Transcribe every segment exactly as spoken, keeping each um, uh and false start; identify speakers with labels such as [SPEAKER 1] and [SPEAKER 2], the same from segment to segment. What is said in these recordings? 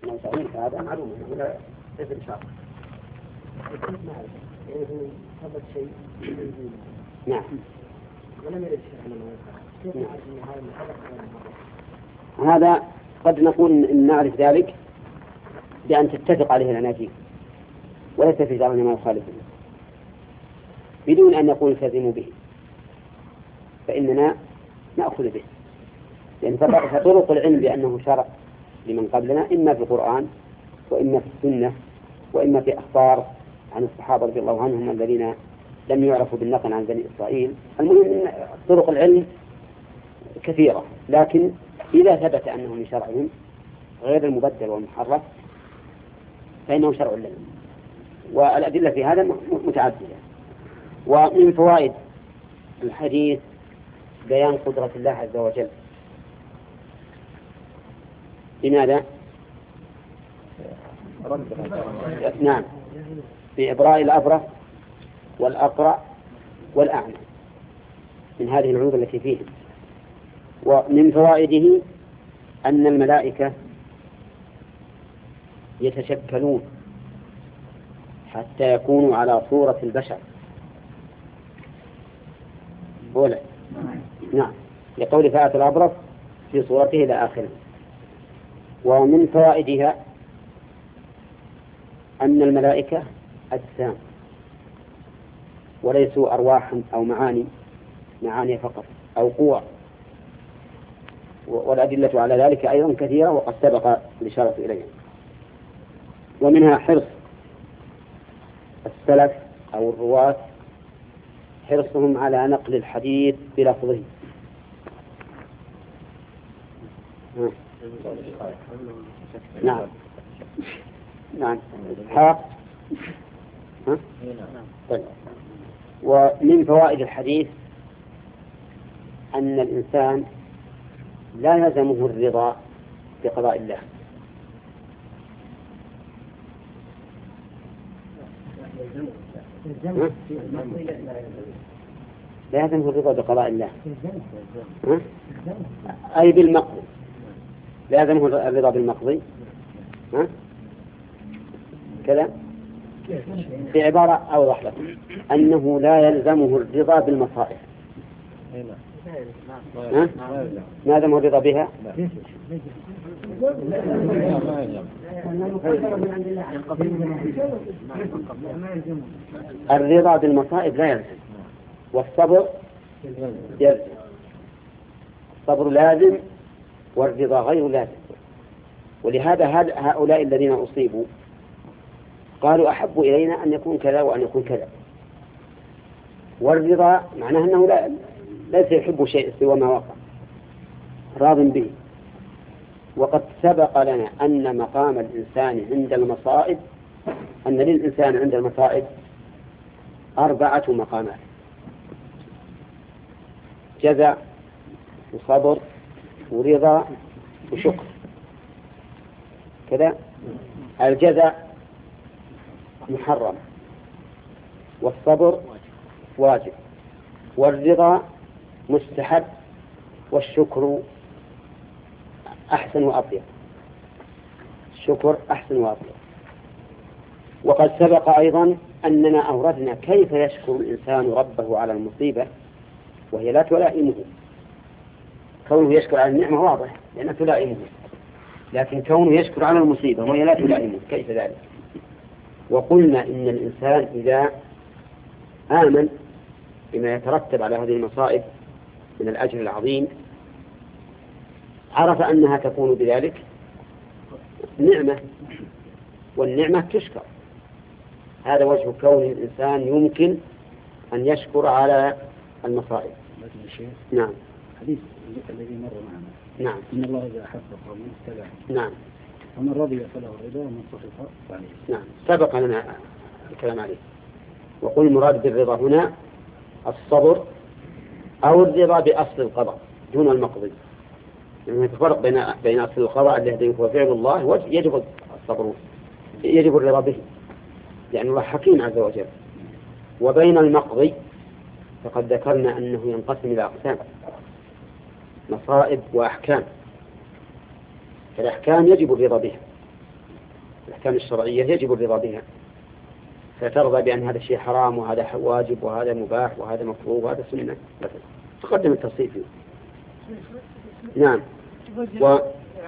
[SPEAKER 1] موسعين فهذا معلوم ولا ليس بشرط.
[SPEAKER 2] يعني هو ثبت شيء
[SPEAKER 1] نعم.
[SPEAKER 2] ولم يرد شيء على ما كيف نعرف أن هذا محرف؟
[SPEAKER 1] هذا قد نقول إن نعرف ذلك بأن تتفق عليه الأناجيل ولا تفرج على ما يخالفه بدون أن نقول التزموا به، فإننا نأخذ به، لأن فطرق العلم بأنه شرع لمن قبلنا إما في القرآن وإما في السنة وإما في أخبار عن الصحابة رضي الله عنهم الذين لم يعرفوا بالنقل عن بني إسرائيل. المهم أن طرق العلم كثيرة، لكن إذا ثبت أنه من شرعهم غير المبدل والمحرف فإنه شرع لنا، والأدلة في هذا متعددة. ومن فوائد الحديث بيان قدرة الله عز وجل. لماذا؟ نعم، بإبراء الأبرص والأقرع والأعمى من هذه العيوب التي فيهم. ومن فوائده أن الملائكة يتشكلون حتى يكونوا على صورة البشر. أولا نعم، لقول فأتى الأبرص في صورته إلى آخره. ومن فوائدها أن الملائكة أجسام وليسوا أرواحا أو معاني معاني فقط أو قوة، والأدلة على ذلك أيضا كثيرة وقد سبق الإشارة إليها. ومنها حرص السلف أو الرواة، حرصهم على نقل الحديث بلفظه. نعم نعم إسحاق. طيب. ومن فوائد الحديث أن الإنسان لا يلزمه الرضا بقضاء الله. لا يلزمه الرضا بقضاء الله أي بالمقضي، لا يلزمه الرضا بالمقضي كذا. في عبارة أوضح لكم أنه لا يلزمه الرضا بالمصائب. ما يلزمه الرضا بها؟ الرضا بالمصائب لا يلزم، والصبر يلزم. الصبر لازم والرضا غير لازم. ولهذا هؤلاء الذين أصيبوا قالوا أحب إلينا أن يكون كذا وأن يكون كذا، والرضا معناه أنه لا ليس يحب شيء سوى ما وقع، راض به. وقد سبق لنا أن مقام الإنسان عند المصائب أن للإنسان عند المصائب أربعة مقامات: جزع وصبر ورضا وشكر كذا. الجزع محرم، والصبر واجب، والرضا مستحب، والشكر أحسن وأطيب. الشكر أحسن وأطيب. وقد سبق أيضا أننا أوردنا كيف يشكر الإنسان ربه على المصيبة وهي لا تلائمه. كونه يشكر على النعمة واضح لأنها تلائمه، لكن كونه يشكر على المصيبة وهي لا تلائمه كيف ذلك؟ وقلنا إن الإنسان إذا آمن بما يترتب على هذه المصائب من الأجر العظيم عرف أنها تكون بذلك نعمة، والنعمة تشكر. هذا وجه كون الإنسان يمكن أن يشكر على المصائب. نعم.
[SPEAKER 2] حديث الذي مر معنا.
[SPEAKER 1] نعم.
[SPEAKER 2] إن الله إذا أحب قوما اتبعه.
[SPEAKER 1] نعم.
[SPEAKER 2] ومن رضي فله الرضا ومن سخط فعليه.
[SPEAKER 1] نعم. سبق لنا الكلام عليه. وقل المراد بالرضا هنا الصبر أو الرضا بأصل القضاء دون المقضي. يعني يتفرق بين بين أصل القضاء الذي هو فعل الله يجب الصبر يجب الرضا به لأن الله حكيم عز وجل، وبين المقضي فقد ذكرنا أنه ينقسم إلى أقسام: مصائب وأحكام. فالأحكام يجب الرضا بها الأحكام الشرعية يجب الرضا بها، فترضى بأن هذا الشيء حرام وهذا واجب وهذا مباح وهذا مفروض وهذا سنة مثلا، تقدم التفصيل فيه. نعم. و...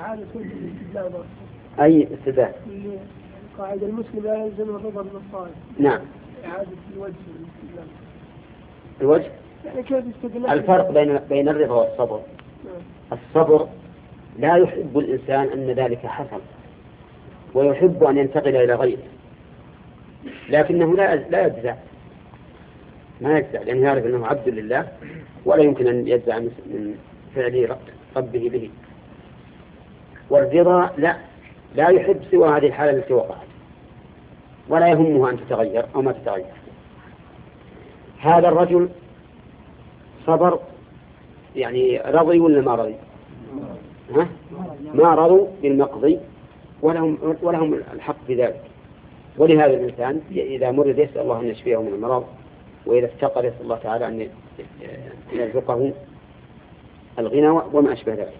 [SPEAKER 1] أي استدلال؟
[SPEAKER 2] قاعدة المسلم لا يلزم الرضا بالصالح.
[SPEAKER 1] نعم.
[SPEAKER 2] إعادة الوجه للاستدلال.
[SPEAKER 1] الوجه؟
[SPEAKER 2] يعني كيف استدلال؟
[SPEAKER 1] الفرق بين بين الرضا والصبر. نعم. الصبر لا يحب الإنسان أن ذلك حصل ويحب أن ينتقل إلى غيره، لكنه لا لا يجزع، ما يجزع لأنه يعرف أنه عبد لله ولا يمكن أن يجزع من فعل ربه به. والرضا لا لا يحب سوى هذه الحالة التي وقعت ولا يهمه أن تتغير أو ما تتغير. هذا الرجل صبر، يعني رضي ولا ما رضي؟ ها؟ ما رضوا بالمقضي ولهم, ولهم الحق في ذلك. ولهذا الإنسان إذا مرض يسأل الله أن يشفيه من المرض، وإذا افتقر يسأل الله تعالى أن يرزقه الغنى وما أشبه ذلك.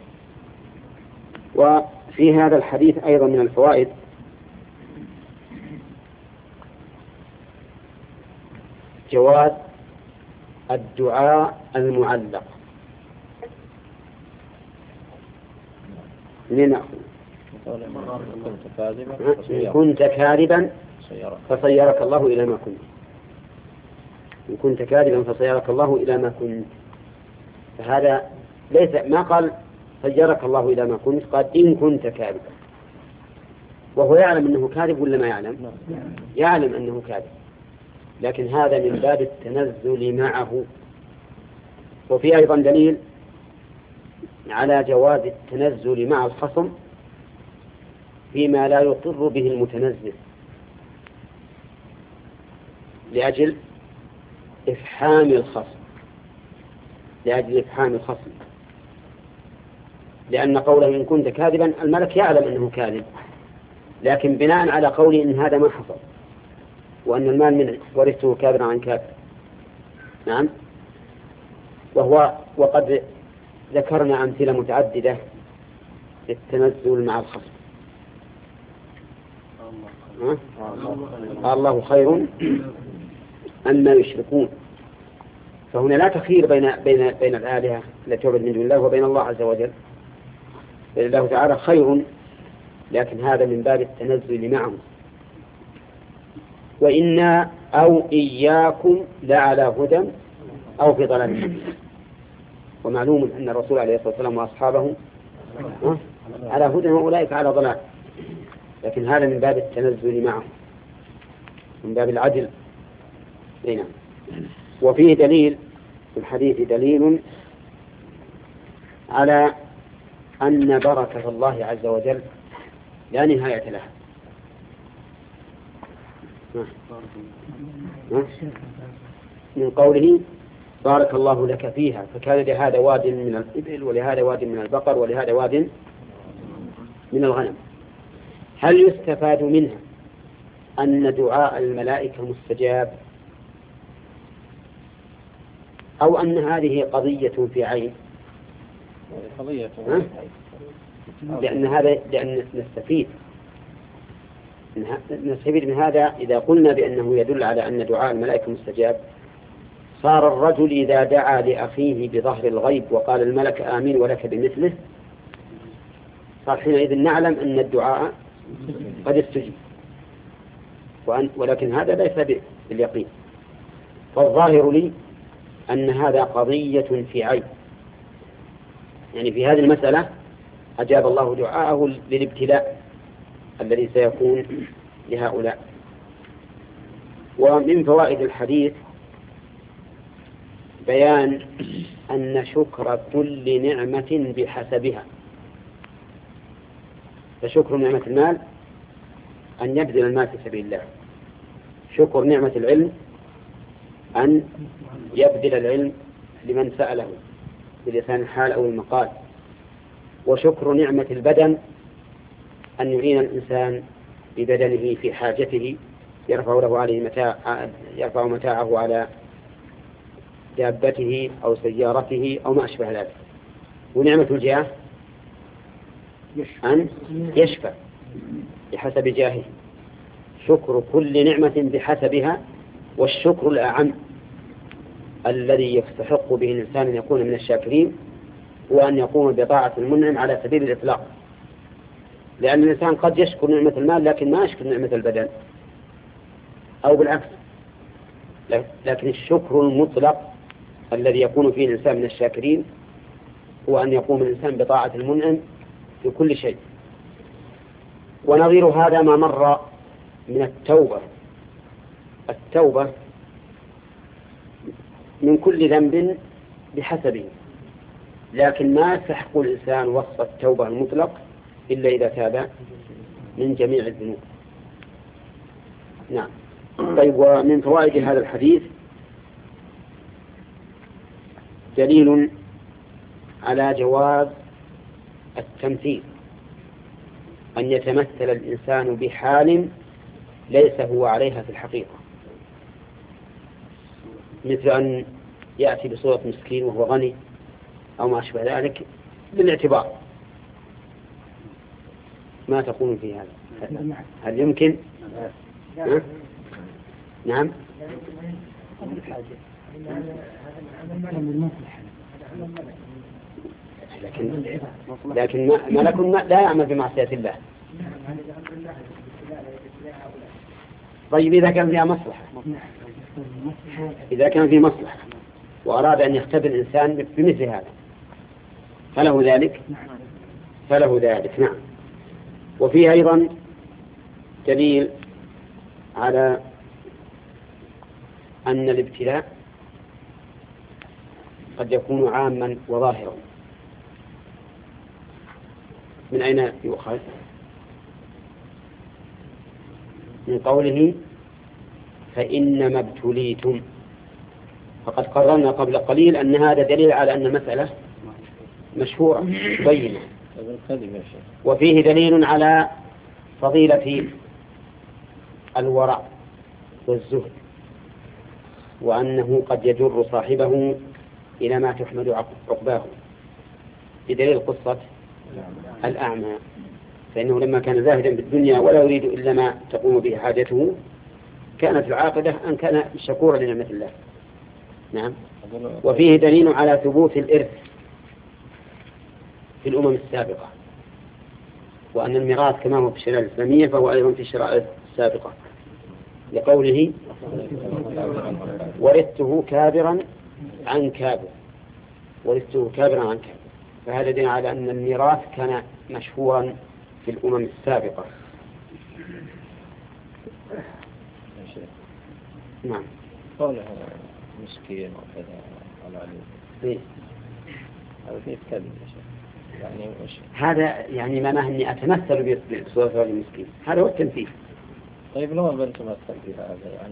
[SPEAKER 1] وفي هذا الحديث أيضا من الفوائد جواز الدعاء المعلق. منين نأخذ؟ إن كنت كاذبا فصيرك الله إلى ما كنت. إن كنت كاذبا فصيرك الله إلى ما كنت. فهذا ليس ما قال صيرك الله إلى ما كنت، قال إن كنت كاذبا، وهو يعلم أنه كاذب ولا ما يعلم؟ يعلم أنه كاذب، لكن هذا من باب التنزل معه. وفي أيضا دليل على جواز التنزل مع الخصم فيما لا يقر به المتنزل لأجل إفحام الخصم لأجل إفحام الخصم لأن قوله إن كنت كاذبا الملك يعلم أنه كاذب، لكن بناء على قوله إن هذا ما حصل وأن المال من ورثته كابرا عن كابر. نعم. وهو وقد ذكرنا أمثلة متعددة للتنزل مع الخصم. الله خير أما يشركون، فهنا لا تخير بين بين بين الآلهة التي تعبد من دون الله وبين الله عز وجل، الله تعالى خير، لكن هذا من باب التنزل معه. وإنا أو إياكم لعلى هدى أو في ضلال مبين. ومعلوم أن الرسول عليه الصلاة والسلام وأصحابه على هدى وأولئك على ضلال، لكن هذا من باب التنزل معه، من باب العدل. نعم. وفيه دليل في الحديث دليل على أن بركة الله عز وجل لا نهاية لها. من قوله بارك الله لك فيها، فكان لهذا واد من الإبل ولهذا واد من البقر ولهذا واد من الغنم. هل يستفاد منها أن دعاء الملائكة مستجاب، أو أن هذه قضية في عين؟
[SPEAKER 3] قضية
[SPEAKER 1] لأن هذا لأن نستفيد نستفيد من هذا إذا قلنا بأنه يدل على أن دعاء الملائكة مستجاب. صار الرجل إذا دعا لأخيه بظهر الغيب وقال الملك آمين ولك بمثله، صار حينئذ نعلم أن الدعاء قد استجيب، ولكن هذا ليس باليقين. فالظاهر لي أن هذا قضية في عين، يعني في هذه المسألة أجاب الله دعاءه للابتلاء الذي سيكون لهؤلاء. ومن فوائد الحديث بيان أن شكر كل نعمة بحسبها. فشكر نعمة المال أن يبذل المال في سبيل الله، شكر نعمة العلم أن يبذل العلم لمن سأله بلسان الحال أو المقال، وشكر نعمة البدن أن يعين الإنسان ببدنه في حاجته، يرفع له عليه متاع يرفع متاعه على دابته أو سيارته أو ما أشبه ذلك. ونعمة الجاه أن يشفى بحسب جاهه، شكر كل نعمة بحسبها، والشكر الأعم الذي يستحق به الإنسان أن يكون من الشاكرين هو أن يقوم بطاعة المنعم على سبيل الإطلاق. لأن الإنسان قد يشكر نعمة المال لكن ما يشكر نعمة البدن، أو بالعكس. لكن الشكر المطلق الذي يكون فيه الإنسان من الشاكرين هو أن يقوم الإنسان بطاعة المنعم في كل شيء. ونظير هذا ما مر من التوبة. التوبة من كل ذنب بحسبه، لكن ما يستحق الإنسان وصف التوبة المطلق إلا إذا تاب من جميع الذنوب. نعم. طيب، ومن فوائد هذا الحديث دليل على جواز التمثيل، أن يتمثل الإنسان بحال ليس هو عليها في الحقيقة، مثل أن يأتي بصورة مسكين وهو غني أو ما أشبه ذلك بالاعتبار. ما تقول في هذا؟ هل يمكن؟ ها؟ نعم. لكن لكن ملك لا يعمل بمعصية الله. طيب، إذا كان فيها مصلحة، إذا كان فيه مصلحة وأراد أن يختبر الإنسان بمثل هذا فله ذلك فله ذلك نعم. وفيه أيضا دليل على أن الابتلاء قد يكون عاما وظاهرا. من أين يؤخذ؟ من قوله فإنما ابتليتم. فقد قررنا قبل قليل أن هذا دليل على أن المسألة مشهورة بينة. وفيه دليل على فضيلة الورع والزهد، وأنه قد يجر صاحبه إلى ما تحمد عقباه، بدليل قصة الأعمى، فإنه لما كان زاهدا بالدنيا ولا يريد إلا ما تقوم به حاجته كانت العاقبة أن كان شكورا لنعمة الله. نعم. وفيه دليل على ثبوت الإرث في الأمم السابقة، وأن الميراث كما هو في الشريعة الإسلامية فهو أيضا في الشرائع السابقة، لقوله ورثته كابرا عن كابر، ورثته كابرا عن كابر. فهذا دليل على أن الميراث كان مشهورا في الأمم السابقة. نعم.
[SPEAKER 3] قوله مسكين وكذا على عليه هذا فيه كذب يا شيخ، يعني وش
[SPEAKER 1] هذا يعني معناه أني أتمثل بصورة رجل مسكين، هذا هو التمثيل.
[SPEAKER 3] طيب لو ما بنتمثل في هذا يعني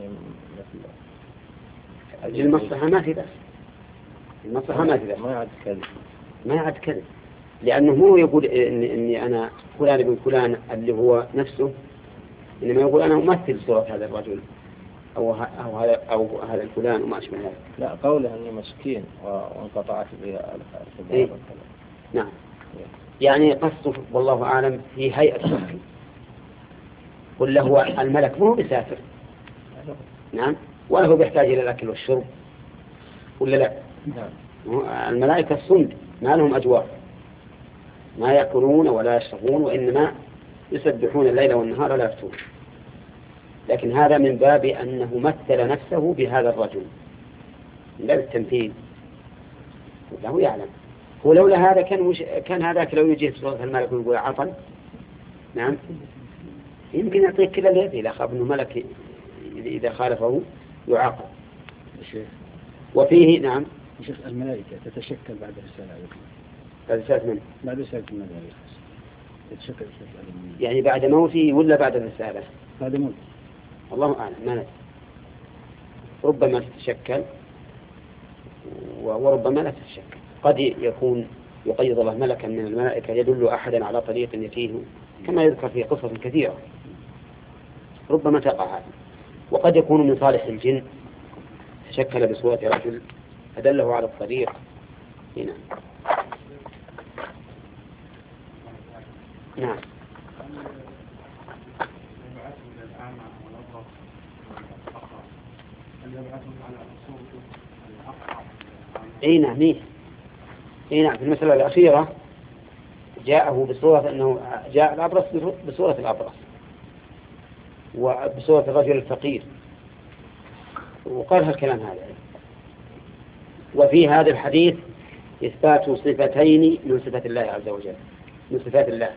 [SPEAKER 3] مثل
[SPEAKER 1] المصلحة ما في بس، المصلحة ما في بس،
[SPEAKER 3] ما يعد كذب،
[SPEAKER 1] ما يعد كذب، لأنه مو يقول إني, إني أنا فلان ابن فلان اللي هو نفسه، إنما يقول أنا أمثل صورة هذا الرجل أو أو هذا أو هذا الفلان وما أشبه ذلك.
[SPEAKER 3] لا، قوله أني مسكين وانقطعت به الأرض.
[SPEAKER 1] إيه؟ نعم. يعني قصده والله أعلم في هيئة مسكين، ولا هو الملك مو بسافر. نعم. ولا هو بيحتاج إلى الأكل والشرب ولا لا؟
[SPEAKER 3] نعم.
[SPEAKER 1] الملائكة الصمد ما لهم أجواء، ما يأكلون ولا يشربون، وإنما يسبحون الليل والنهار لا يفتون. لكن هذا من باب أنه مثل نفسه بهذا الرجل، من باب التمثيل، له يعلم. ولولا هذا كان وش... كان هذاك لو يجي في صورة الملك ويقول عطل، نعم، يمكن يعطيك كل اليد إذا خاف أنه ملك إذا خالفه يعاقب. وفيه نعم.
[SPEAKER 4] شيخ الملائكة تتشكل بعد رسالة
[SPEAKER 1] بعد رسالة من؟
[SPEAKER 4] بعد رسالة الملائكة تتشكل
[SPEAKER 1] يعني بعد موته ولا بعد الرسالة؟
[SPEAKER 4] بعد موته.
[SPEAKER 1] الله أعلم، ما ندري، ربما تتشكل وربما لا تتشكل. قد يكون يقيض الله ملكا من الملائكة يدل أحدا على طريق يتيه، كما يذكر في قصص كثيرة، ربما تقع هذا. وقد يكون من صالح الجن تشكل بصورة رجل أدله على الطريق. هنا نعم. اي نعم اي نعم في المسألة الأخيرة جاءه بصورة أنه جاء الأبرص بصورة الأبرص وبصورة الرجل الفقير وقال هالكلام هذا. وفي هذا الحديث إثبات صفتين من صفات الله عز وجل، من صفات الله،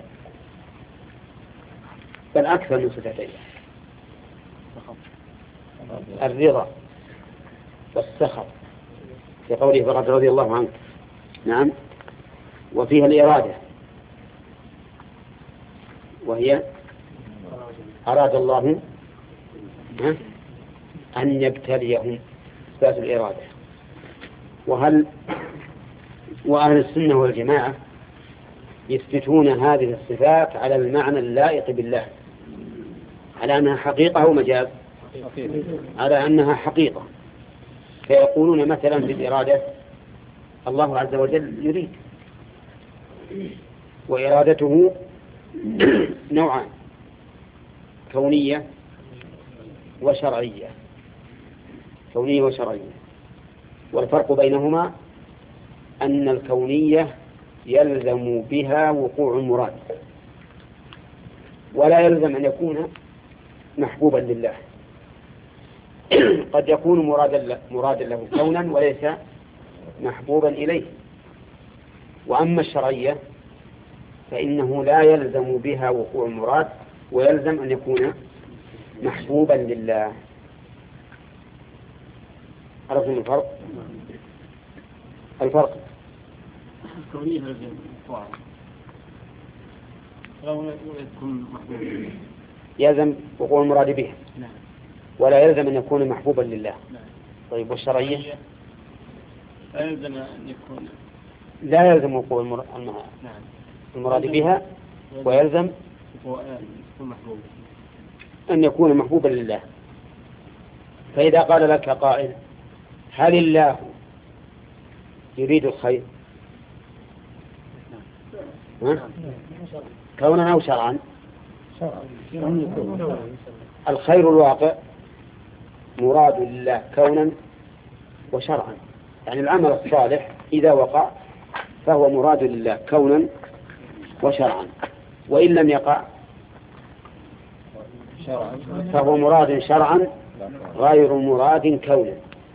[SPEAKER 1] بل أكثر من صفتين: الرضا والسخط في قوله فقد رضي الله عنك. نعم. وفيها الإرادة وهي أراد الله أن يبتليهم، إثبات الإرادة. وهل وأهل السنة والجماعة يثبتون هذه الصفات على المعنى اللائق بالله، على أنها حقيقة أو مجاز؟ على أنها حقيقة. فيقولون مثلا بالإرادة الله عز وجل يريد، وإرادته نوعان: كونية وشرعية. كونية وشرعية، والفرق بينهما أن الكونية يلزم بها وقوع المراد، ولا يلزم أن يكون محبوبا لله. قد يكون مرادا مرادا له كونا وليس محبوبا إليه. وأما الشرعية فإنه لا يلزم بها وقوع المراد، ويلزم أن يكون محبوبا لله. عرفتم الفرق؟ الفرق
[SPEAKER 2] الكونية يلزم وقوع يكون محبوبا،
[SPEAKER 1] يلزم وقوع المراد به، ولا يلزم أن يكون محبوبا لله. طيب والشرعية
[SPEAKER 2] لا يلزم أن يكون
[SPEAKER 1] لا يلزم وقوع المراد بها، ويلزم أن يكون محبوبا لله. فإذا قال لك قائل: هل الله يريد الخير كونا أو شرعا؟ الخير الواقع مراد لله كونا وشرعا، يعني العمل الصالح إذا وقع فهو مراد لله كونا وشرعا، وإن لم يقع فهو مراد شرعا غير مراد كونا.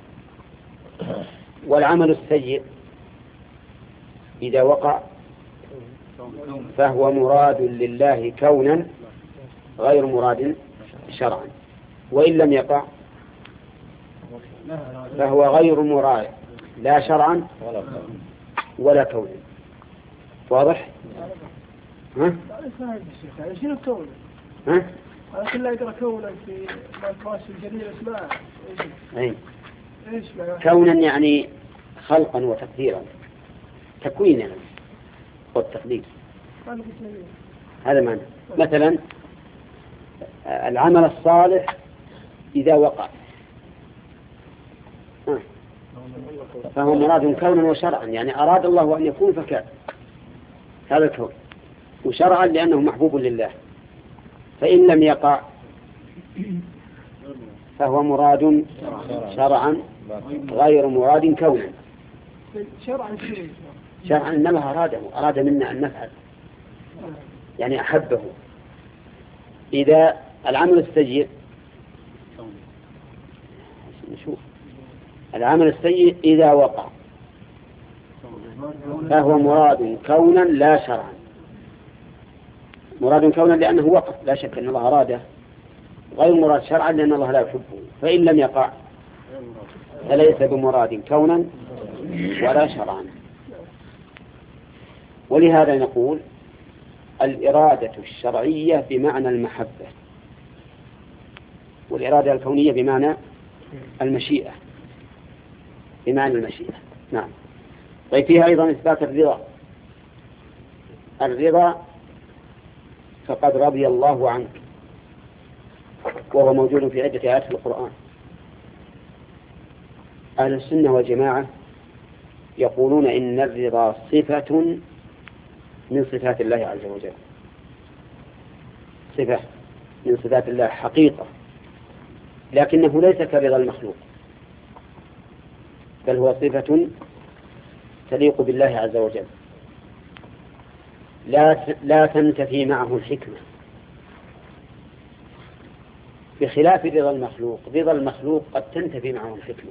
[SPEAKER 1] والعمل السيء إذا وقع فهو مراد لله كونا غير مراد شرعا، وإن لم يقع فهو غير مراد لا شرعا ولا كونا. واضح؟ ها؟
[SPEAKER 2] شنو الكون؟
[SPEAKER 1] ها؟
[SPEAKER 2] أنا كل يقرأ كونا في الفاس الجليل اسماء
[SPEAKER 1] أي كونا يعني خلقا وتقديرا، تكوينا يعني والتقدير، هذا معنى. مثلا العمل الصالح إذا وقع فهو مراد كونا وشرعا، يعني أراد الله أن يكون فكان، هذا الكون، وشرعا لأنه محبوب لله. فإن لم يقع فهو مراد شرعا غير مراد كونا.
[SPEAKER 2] شرعا
[SPEAKER 1] شرعا إن الله أراده، أراد منا أن نفعل، يعني أحبه. إذا العمل السيء نشوف العمل السيء إذا وقع فهو مراد كونا لا شرعا. مراد كونا لأنه وقع، لا شك أن الله أراده، غير مراد شرعا لأن الله لا يحبه. فإن لم يقع فليس بمراد كونا ولا شرعا. ولهذا نقول الإرادة الشرعية بمعنى المحبة، والإرادة الكونية بمعنى المشيئة، بمعنى المشيئة. نعم. طيب فيها أيضا إثبات الرضا. الرضا فقد رضي الله عنك، وهو موجود في عدة آيات في القرآن. أهل السنة والجماعة يقولون إن الرضا صفة من صفات الله عز وجل، صفة من صفات الله حقيقة، لكنه ليس كرضا المخلوق. بل هو صفة تليق بالله عز وجل، لا لا تنتفي معه الحكمة، بخلاف رضا المخلوق. رضا المخلوق قد تنتفي معه الحكمة،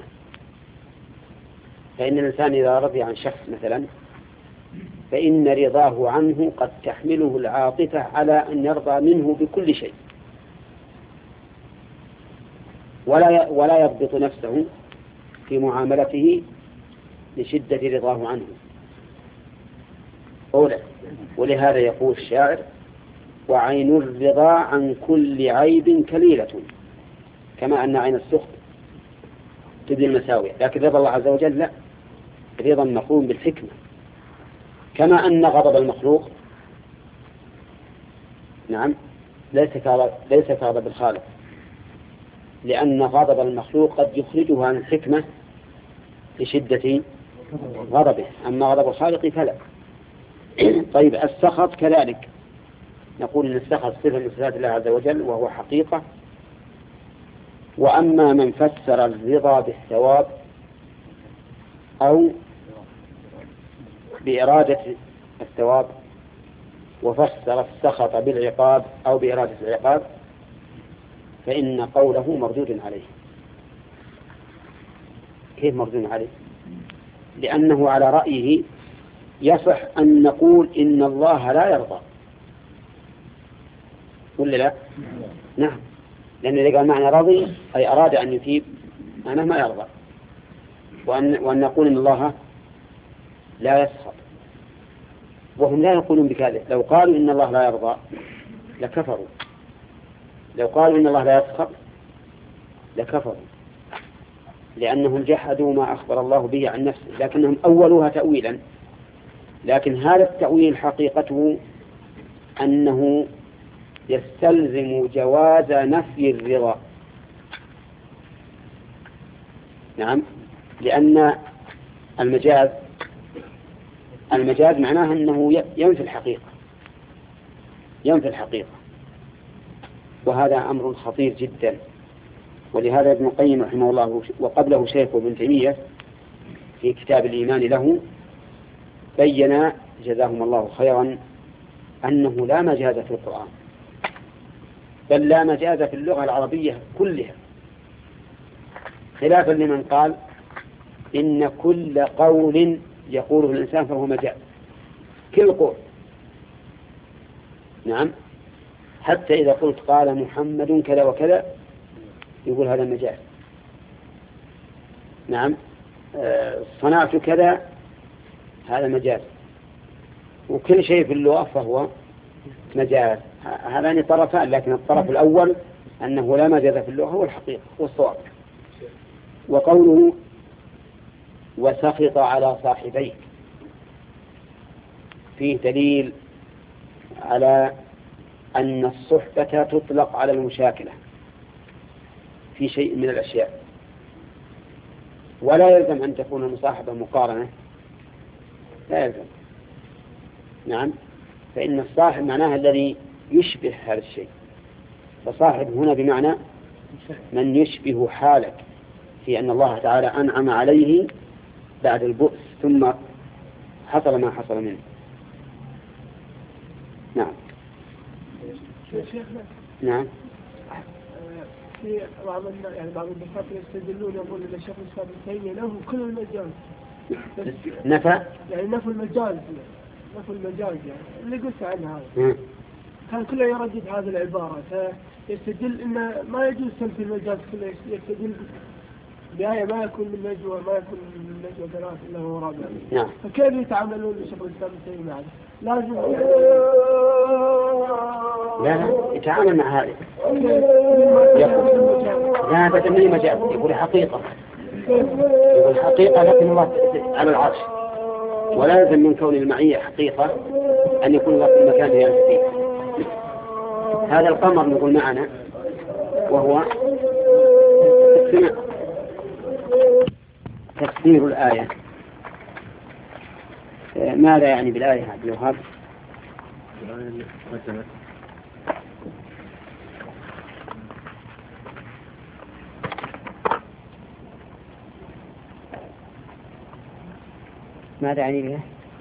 [SPEAKER 1] فإن الإنسان إذا رضي عن شخص مثلا فإن رضاه عنه قد تحمله العاطفة على أن يرضى منه بكل شيء، ولا ولا يضبط نفسه في معاملته لشدة رضاه عنه. أولا، ولهذا يقول الشاعر: وعين الرضا عن كل عيب كليلة، كما أن عين السخط تبدي المساوئ، لكن رضا الله عز وجل لا، رضا مقوم بالحكمة. كما أن غضب المخلوق نعم ليس ليس كغضب الخالق، لأن غضب المخلوق قد يخرجه عن الحكمة لشدة غضبه، أما غضب الخالق فلا. طيب، السخط كذلك، نقول أن السخط صفة من صفات الله عز وجل وهو حقيقة. وأما من فسر الرضا بالثواب أو بإرادة الثواب، وفسر السخط بالعقاب أو بإرادة العقاب، فإن قوله مردود عليه. كيف مردود عليه؟ لأنه على رأيه يصح أن نقول إن الله لا يرضى، ولا لا؟ نعم، لأن إذا قال معنى رضي أي أراد أن يثيب معناه ما يرضى، وأن, وأن نقول إن الله لا يسخط، وهم لا يقولون بكذا. لو قالوا إن الله لا يرضى لكفروا، لو قالوا إن الله لا يسخط لكفروا، لأنهم جحدوا ما أخبر الله به عن نفسه، لكنهم أولوها تأويلا. لكن هذا التأويل حقيقته أنه يستلزم جواز نفي الرضا. نعم، لأن المجاز المجاز معناه أنه ينفي الحقيقة، ينفي الحقيقة، وهذا أمر خطير جدا. ولهذا ابن القيم رحمه الله وقبله شيخه ابن تيمية في كتاب الإيمان له بين جزاهم الله خيرا أنه لا مجاز في القرآن، بل لا مجاز في اللغة العربية كلها، خلافا لمن قال إن كل قول يقوله الإنسان فهو مجاز، كل قول. نعم، حتى إذا قلت قال محمد كذا وكذا يقول هذا مجاز. نعم، صنعت كذا هذا مجاز، وكل شيء في اللغة فهو مجاز. هذان طرفان، لكن الطرف الأول أنه لا مجاز في اللغة هو الحقيقة والصواب. وقوله وسخط على صاحبيك فيه دليل على أن الصحبة تطلق على المشاكلة في شيء من الأشياء، ولا يلزم أن تكون المصاحبة مقارنة، لا يلزم. نعم، فإن الصاحب معناها الذي يشبه هذا الشيء، فصاحب هنا بمعنى من يشبه حالك في أن الله تعالى أنعم عليه بعد البؤس ثم حصل ما حصل منه. نعم. نعم.
[SPEAKER 2] في بعض يعني بعض الدكاترة يستدلون يقول إن الشيخ الإسلام ابن تيمية له كل المجال
[SPEAKER 1] نفى
[SPEAKER 2] يعني نفى المجال نفى المجال يعني اللي قلت عنه هذا كان كله يردد هذه العبارة، فيستدل إنه ما يجوز تنفي المجال كله، يستدل بآية ما يكون من نجوى ما يكون من نجوى ثلاث إلا هو رابع.
[SPEAKER 1] نعم.
[SPEAKER 2] فكيف يتعاملون الشيخ الإسلام ابن تيمية هذا؟ لازم
[SPEAKER 1] لا لا يتعامل مع هذا، لا بدل من المجال يقول حقيقة، يقول حقيقة لكن الله على العرش، ولا يلزم من كون المعية حقيقة أن يكون الله في المكان اللي ينزل فيه. هذا القمر نقول معنا وهو السماء. تفسير الآية، ماذا يعني بالآية عبد الوهاب؟ ماذا يعني بها؟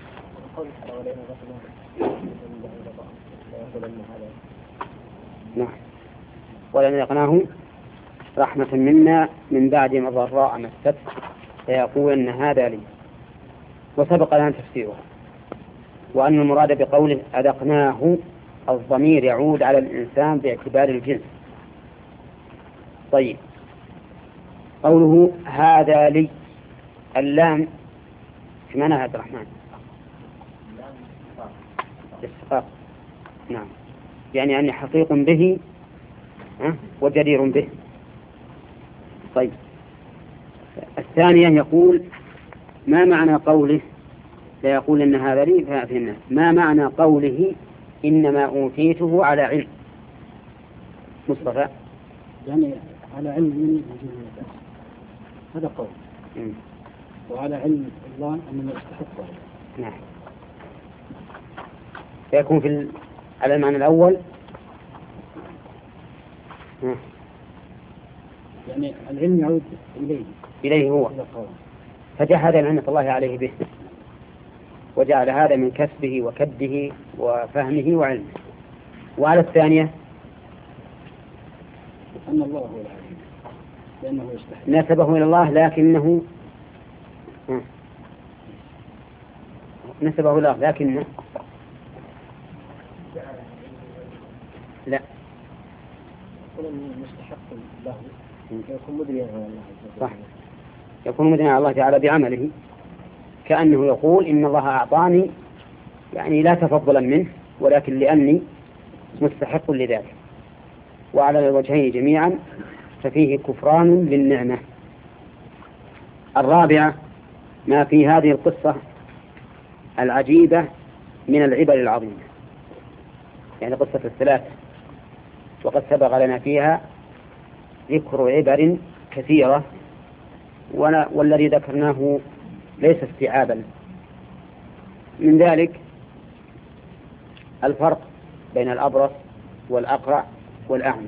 [SPEAKER 1] نعم. ولن يقناه رحمة منا من بعد ما ضراء مسته فيقول أن هذا لي، وسبق لنا تفسيره، وأن المراد بقوله أذقناه الضمير يعود على الإنسان باعتبار الجنس. طيب، قوله هذا لي، اللام في معنى عبد الرحمن استحقاق. نعم، يعني أني حقيق به وجدير به. طيب، الثانية يقول ما معنى قوله لا يقول إن هذا لي فأتي الناس، ما معنى قوله إنما أوتيته على علم؟ مصطفى
[SPEAKER 4] يعني على علم من وجود الناس، هذا قول. م. وعلى علم الله أنه يستحقه.
[SPEAKER 1] نعم، فيكون في ال... على المعنى الأول. م.
[SPEAKER 4] يعني العلم يعود إليه
[SPEAKER 1] إليه هو، فجحد نعمة الله عليه به وجعل هذا من كسبه وكده وفهمه وعلمه. وعلى الثانية
[SPEAKER 4] أن الله هو العليم لأنه يستحق،
[SPEAKER 1] نسبه إلى الله لكنه م. نسبه إلى الله لكنه لا
[SPEAKER 4] يكون مستحق له، يكون مدريا على الله.
[SPEAKER 1] صح، يكون مدريا على الله تعالى بعمله، كأنه يقول إن الله أعطاني يعني لا تفضلا منه ولكن لأني مستحق لذلك. وعلى الوجهين جميعا ففيه كفران للنعمة. الرابعة ما في هذه القصة العجيبة من العبر العظيمة، يعني قصة الثلاثة، وقد سبق لنا فيها ذكر عبر كثيرة، والذي ذكرناه ليس استيعابا. من ذلك الفرق بين الأبرص والأقرع والأعمى.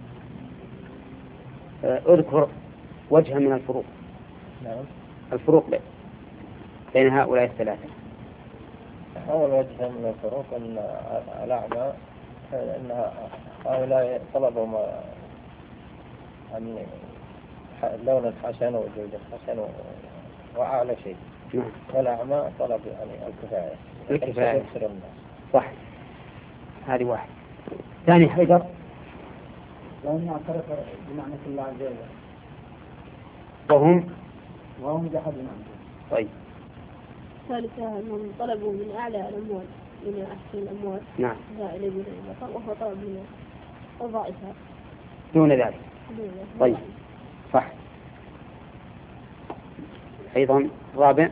[SPEAKER 1] اذكر وجها من الفروق.
[SPEAKER 3] نعم.
[SPEAKER 1] الفروق بين هؤلاء الثلاثة.
[SPEAKER 3] أول وجه من الفروق أن الأعمى أن هؤلاء طلبوا ما عن لون الحسن وجودة الحسن وأعلى شيء.
[SPEAKER 1] نعم.
[SPEAKER 3] والأعمى طلب يعني الكفاية.
[SPEAKER 1] الكفاية. صح. هذه واحد. ثاني حجر
[SPEAKER 4] لأنه اعترف بمعنى الله عز وجل
[SPEAKER 1] وهم
[SPEAKER 4] وهم جحدوا نعمته.
[SPEAKER 1] طيب.
[SPEAKER 5] ثالثا أنهم طلبوا من أعلى الأموال من أحسن الأموال.
[SPEAKER 1] نعم.
[SPEAKER 5] زائل من البصر وهو طلب من الضعيفة
[SPEAKER 1] دون ذلك. طيب صح. أيضا رابع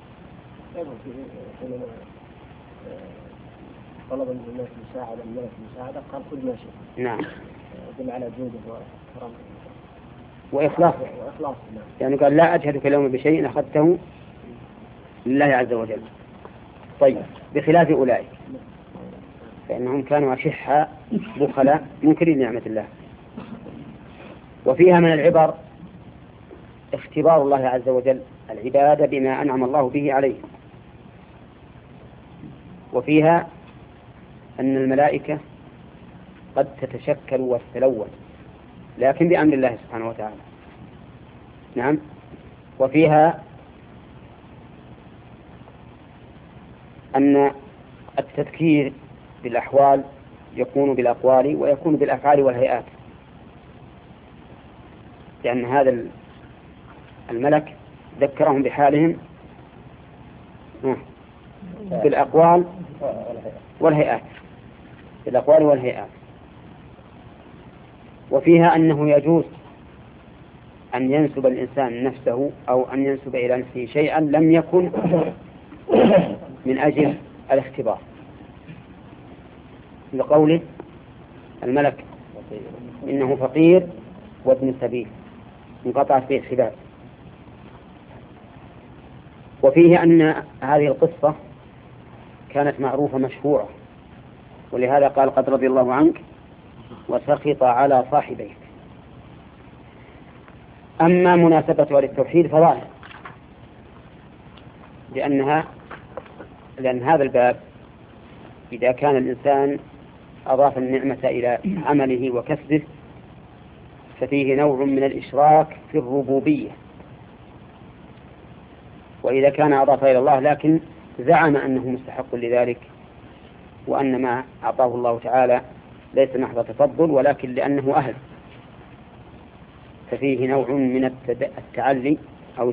[SPEAKER 4] طلب من الناس مساعدة من الناس مساعدة قال كل ما شئت.
[SPEAKER 1] نعم.
[SPEAKER 4] يدل على جوده وكرمه
[SPEAKER 1] وإخلاص.
[SPEAKER 4] وإخلاص.
[SPEAKER 1] يعني قال لا أجهدك اليوم بشيء أخذته لله عز وجل. طيب بخلاف أولئك فإنهم كانوا أشحاء بخلاء منكرين نعمة الله. وفيها من العبر اختبار الله عز وجل العبادة بما أنعم الله به عليه. وفيها أن الملائكة قد تتشكل وتتلون لكن بأمر الله سبحانه وتعالى. نعم. وفيها أن التذكير بالأحوال يكون بالأقوال ويكون بالأفعال والهيئات، لأن هذا الملك ذكرهم بحالهم بالأقوال والهيئات بالأقوال والهيئات. وفيها أنه يجوز أن ينسب الإنسان نفسه أو أن ينسب إلى نفسه شيئا لم يكن من أجل الاختبار، لقوله الملك إنه فقير وابن سبيل انقطع فيه الخلاف. وفيه أن هذه القصة كانت معروفة مشهورة، ولهذا قال قد رضي الله عنك وسخط على صاحبيك. أما مناسبتها للتوحيد فظاهر، لأنها لأن هذا الباب إذا كان الإنسان أضاف النعمة إلى عمله وكسبه ففيه نوع من الإشراك في الربوبية، وإذا كان أضاف إلى الله لكن زعم أنه مستحق لذلك وأن ما أعطاه الله تعالى ليس محض تفضل ولكن لأنه أهل، ففيه نوع من التعلي أو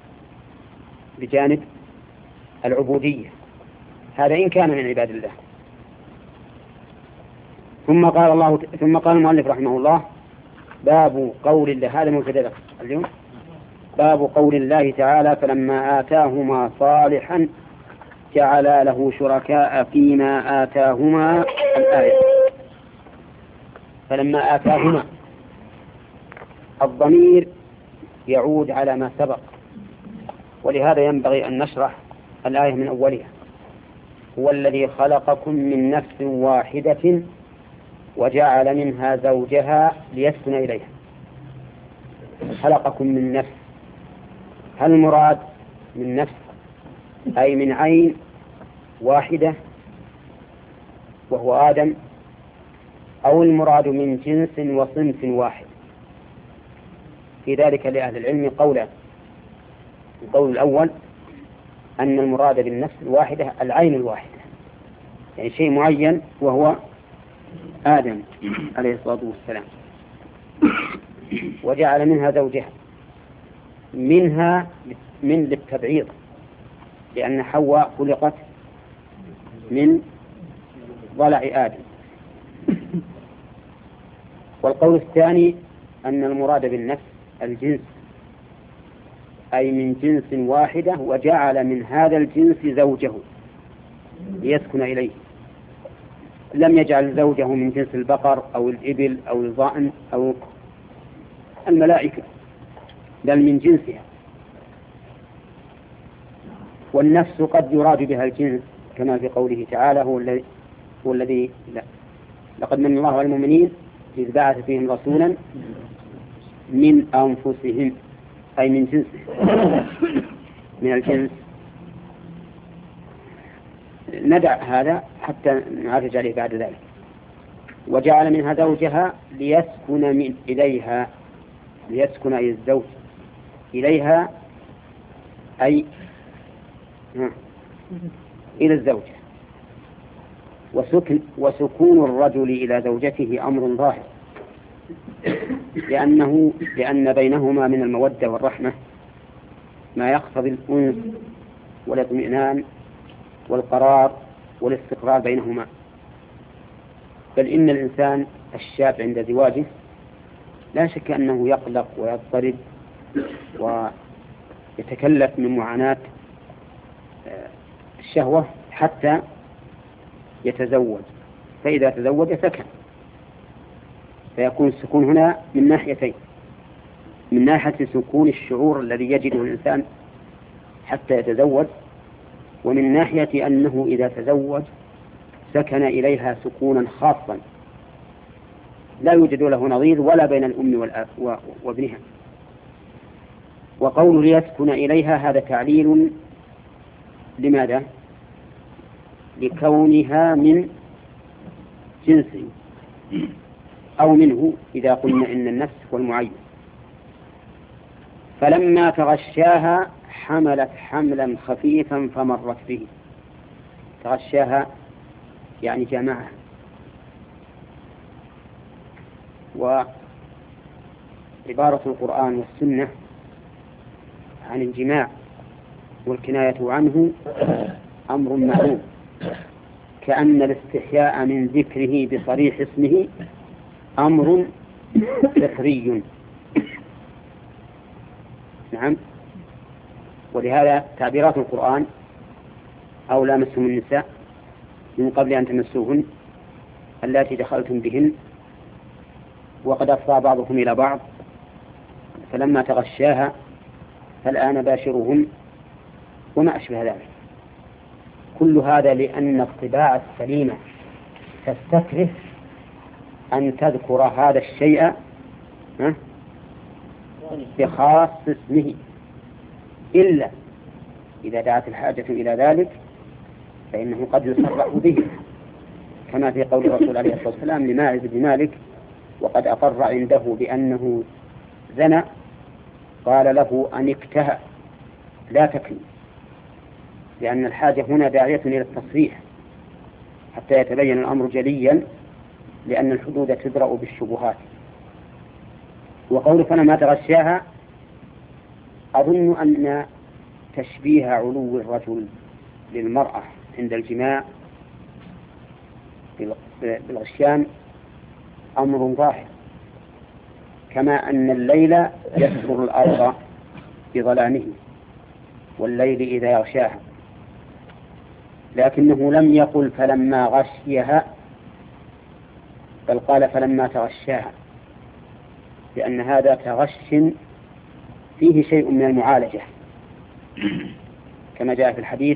[SPEAKER 1] بجانب العبودية، هذا إن كان من عباد الله. ثم قال الله ثم قال المؤلف رحمه الله: باب قول الله، هذا مبتدأ اليوم، باب قول الله تعالى: فلما آتاهما صالحا جعل له شركاء فيما آتاهما. الآية فلما آتاهما، الضمير يعود على ما سبق، ولهذا ينبغي أن نشرح الآية من أولها. هو الذي خلقكم من نفس واحدة وجعل منها زوجها ليسكن إليها. خلقكم من نفس، هل المراد من نفس أي من عين واحدة وهو آدم، أو المراد من جنس وصنف واحد؟ في ذلك لأهل العلم قولان. القول الأول أن المراد بالنفس الواحدة العين الواحدة، يعني شيء معين وهو آدم عليه الصلاة والسلام، وجعل منها زوجها، منها من للتبعيض لأن حواء خلقت من ضلع آدم. والقول الثاني أن المراد بالنفس الجنس، أي من جنس واحدة وجعل من هذا الجنس زوجه ليسكن إليه، لم يجعل زوجه من جنس البقر أو الإبل أو الضأن أو الملائكة، بل من جنسها. والنفس قد يراد بها الجنس كما في قوله تعالى: هو الذي هو الذي لا. لقد من الله على المؤمنين إذ بعث فيهم رسولا من أنفسهم، أي من جنسه، من الجنس. ندع هذا حتى نعرج عليه بعد ذلك. وجعل منها زوجها ليسكن من إليها، ليسكن أي الزوج إليها أي إلى الزوجة. وسكن وسكون الرجل إلى زوجته أمر ظاهر، لأنه لأن بينهما من المودة والرحمة ما يقتضي الأنس والاطمئنان والقرار والاستقرار بينهما. بل إن الإنسان الشاب عند زواجه لا شك أنه يقلق ويضطرب ويتكلف من معاناة الشهوة حتى يتزوج، فإذا تزوج سكن، فيكون السكون هنا من ناحيتين: من ناحية سكون الشعور الذي يجده الإنسان حتى يتزوج، ومن ناحية أنه إذا تزوج سكن إليها سكونا خاصا لا يوجد له نظير ولا بين الأم وابنها. وقول ليسكن إليها هذا تعليل لماذا؟ لكونها من جنسه أو منه إذا قلنا إن النفس والمعين. فلما تغشاها حملت حملا خفيفا فمرت به. تغشاها يعني جمعها. وعبارة القرآن والسنة عن الجماع والكناية عنه أمر معلوم، كأن الاستحياء من ذكره بصريح اسمه أمر فطري. نعم. ولهذا تعبيرات القرآن: أو لامستم النساء من قبل أن تمسوهن اللاتي دخلتم بهن وقد أفضى بعضكم إلى بعض فلما تغشاها فالآن باشرهن وما أشبه ذلك. كل هذا لأن الطباع السليمة تستكره أن تذكر هذا الشيء بخاص اسمه، إلا إذا دعت الحاجة إلى ذلك فإنه قد يصرح به، كما في قول الرسول عليه الصلاة والسلام لماعز بن مالك وقد أقر عنده بأنه زنى، قال له أن اكتهى لا تكن، لأن الحاجة هنا داعية إلى التصريح حتى يتبين الأمر جليا، لأن الحدود تدرأ بالشبهات. وقول فلما تغشاها أظن أن تشبيه علو الرجل للمرأة عند الجماع بالغشيان أمر ظاهر، كما أن الليل يستر الأرض بظلامه والليل إذا يغشاها، لكنه لم يقل فلما غشيها، بل قال فلما تغشاها، لأن هذا تغش فيه شيء من المعالجة، كما جاء في الحديث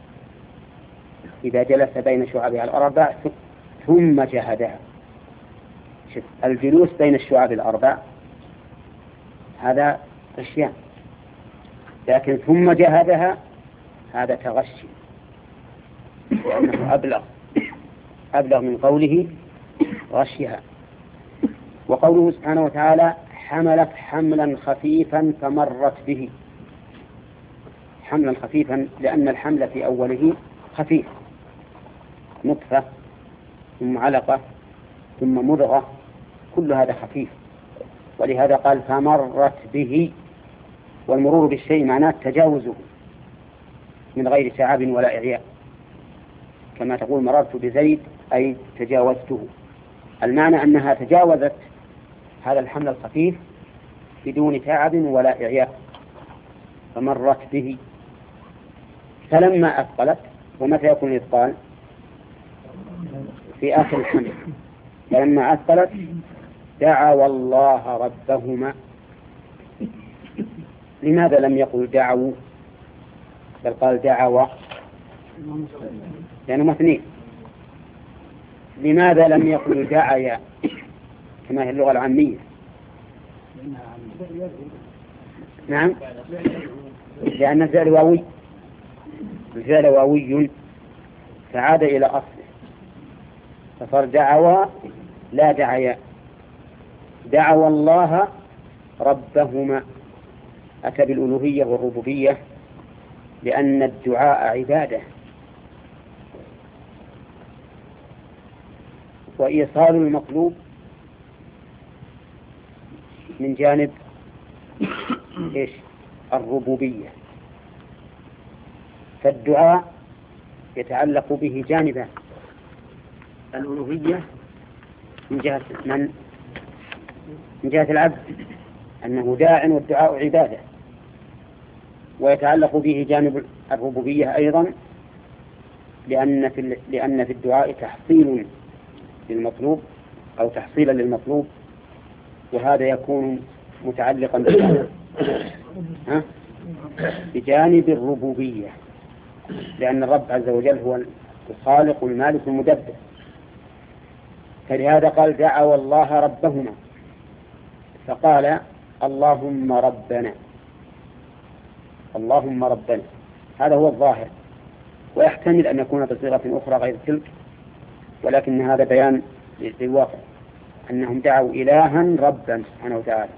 [SPEAKER 1] إذا جلس بين شعابها الأربع ثم جهدها. الجلوس بين الشعاب الأربع هذا غشيان، لكن ثم جهدها هذا تغشي، لأنه أبلغ أبلغ من قوله غشيها. وقوله سبحانه وتعالى حملت حملا خفيفا فمرت به، حملا خفيفا لأن الحمل في أوله خفيف، نطفة ثم علقة ثم مضغة، كل هذا خفيف، ولهذا قال فمرت به، والمرور بالشيء معناه تجاوزه من غير تعب ولا إعياء، كما تقول مررت بزيد أي تجاوزته، المعنى أنها تجاوزت هذا الحمل الخفيف بدون تعب ولا إعياء، فمرت به. فلما أثقلت، ومتى يكون الإثقال؟ في آخر الحمل. فلما أثقلت دعوا الله ربهما. لماذا لم يقل دعوا بل قال دعوا؟ لأنه اثنين. لماذا لم يقل دعيا كما هي اللغة العامية؟ نعم، لأن الفعل واوي، الفعل واوي فعاد إلى أصله، فصار دعوا لا دعيا. دعوا الله ربهما، أتى بالألوهية والربوبية لأن الدعاء عبادة، وإيصال المطلوب من جانب إيش؟ الربوبية. فالدعاء يتعلق به جانبان، الألوهية من جهة من؟ من جهة العبد أنه داع والدعاء عبادة، ويتعلق به جانب الربوبية أيضا، لأن في لأن في الدعاء تحصيل للمطلوب أو تحصيلا للمطلوب، وهذا يكون متعلقا بجانب الربوبية، لأن الرب عز وجل هو الخالق المالك المدبر. فلهذا قال دعوا الله ربهما، فقال اللهم ربنا، اللهم ربنا، هذا هو الظاهر، ويحتمل أن يكون بصيغة أخرى غير تلك، ولكن هذا بيان للواقع أنهم دعوا إلها ربا سبحانه وتعالى.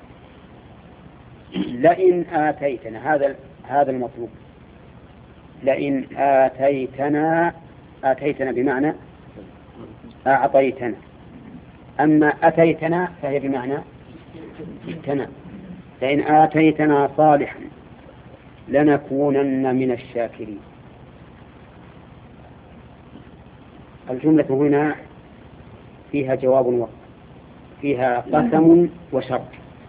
[SPEAKER 1] لئن آتيتنا، هذا هذا المطلوب، لئن آتيتنا، آتيتنا بمعنى أعطيتنا، أما أتيتنا فهي بمعنى جئتنا. لئن آتيتنا صالحا لنكونن من الشاكرين. الجملة هنا فيها جواب وقت، فيها قسم وشرط،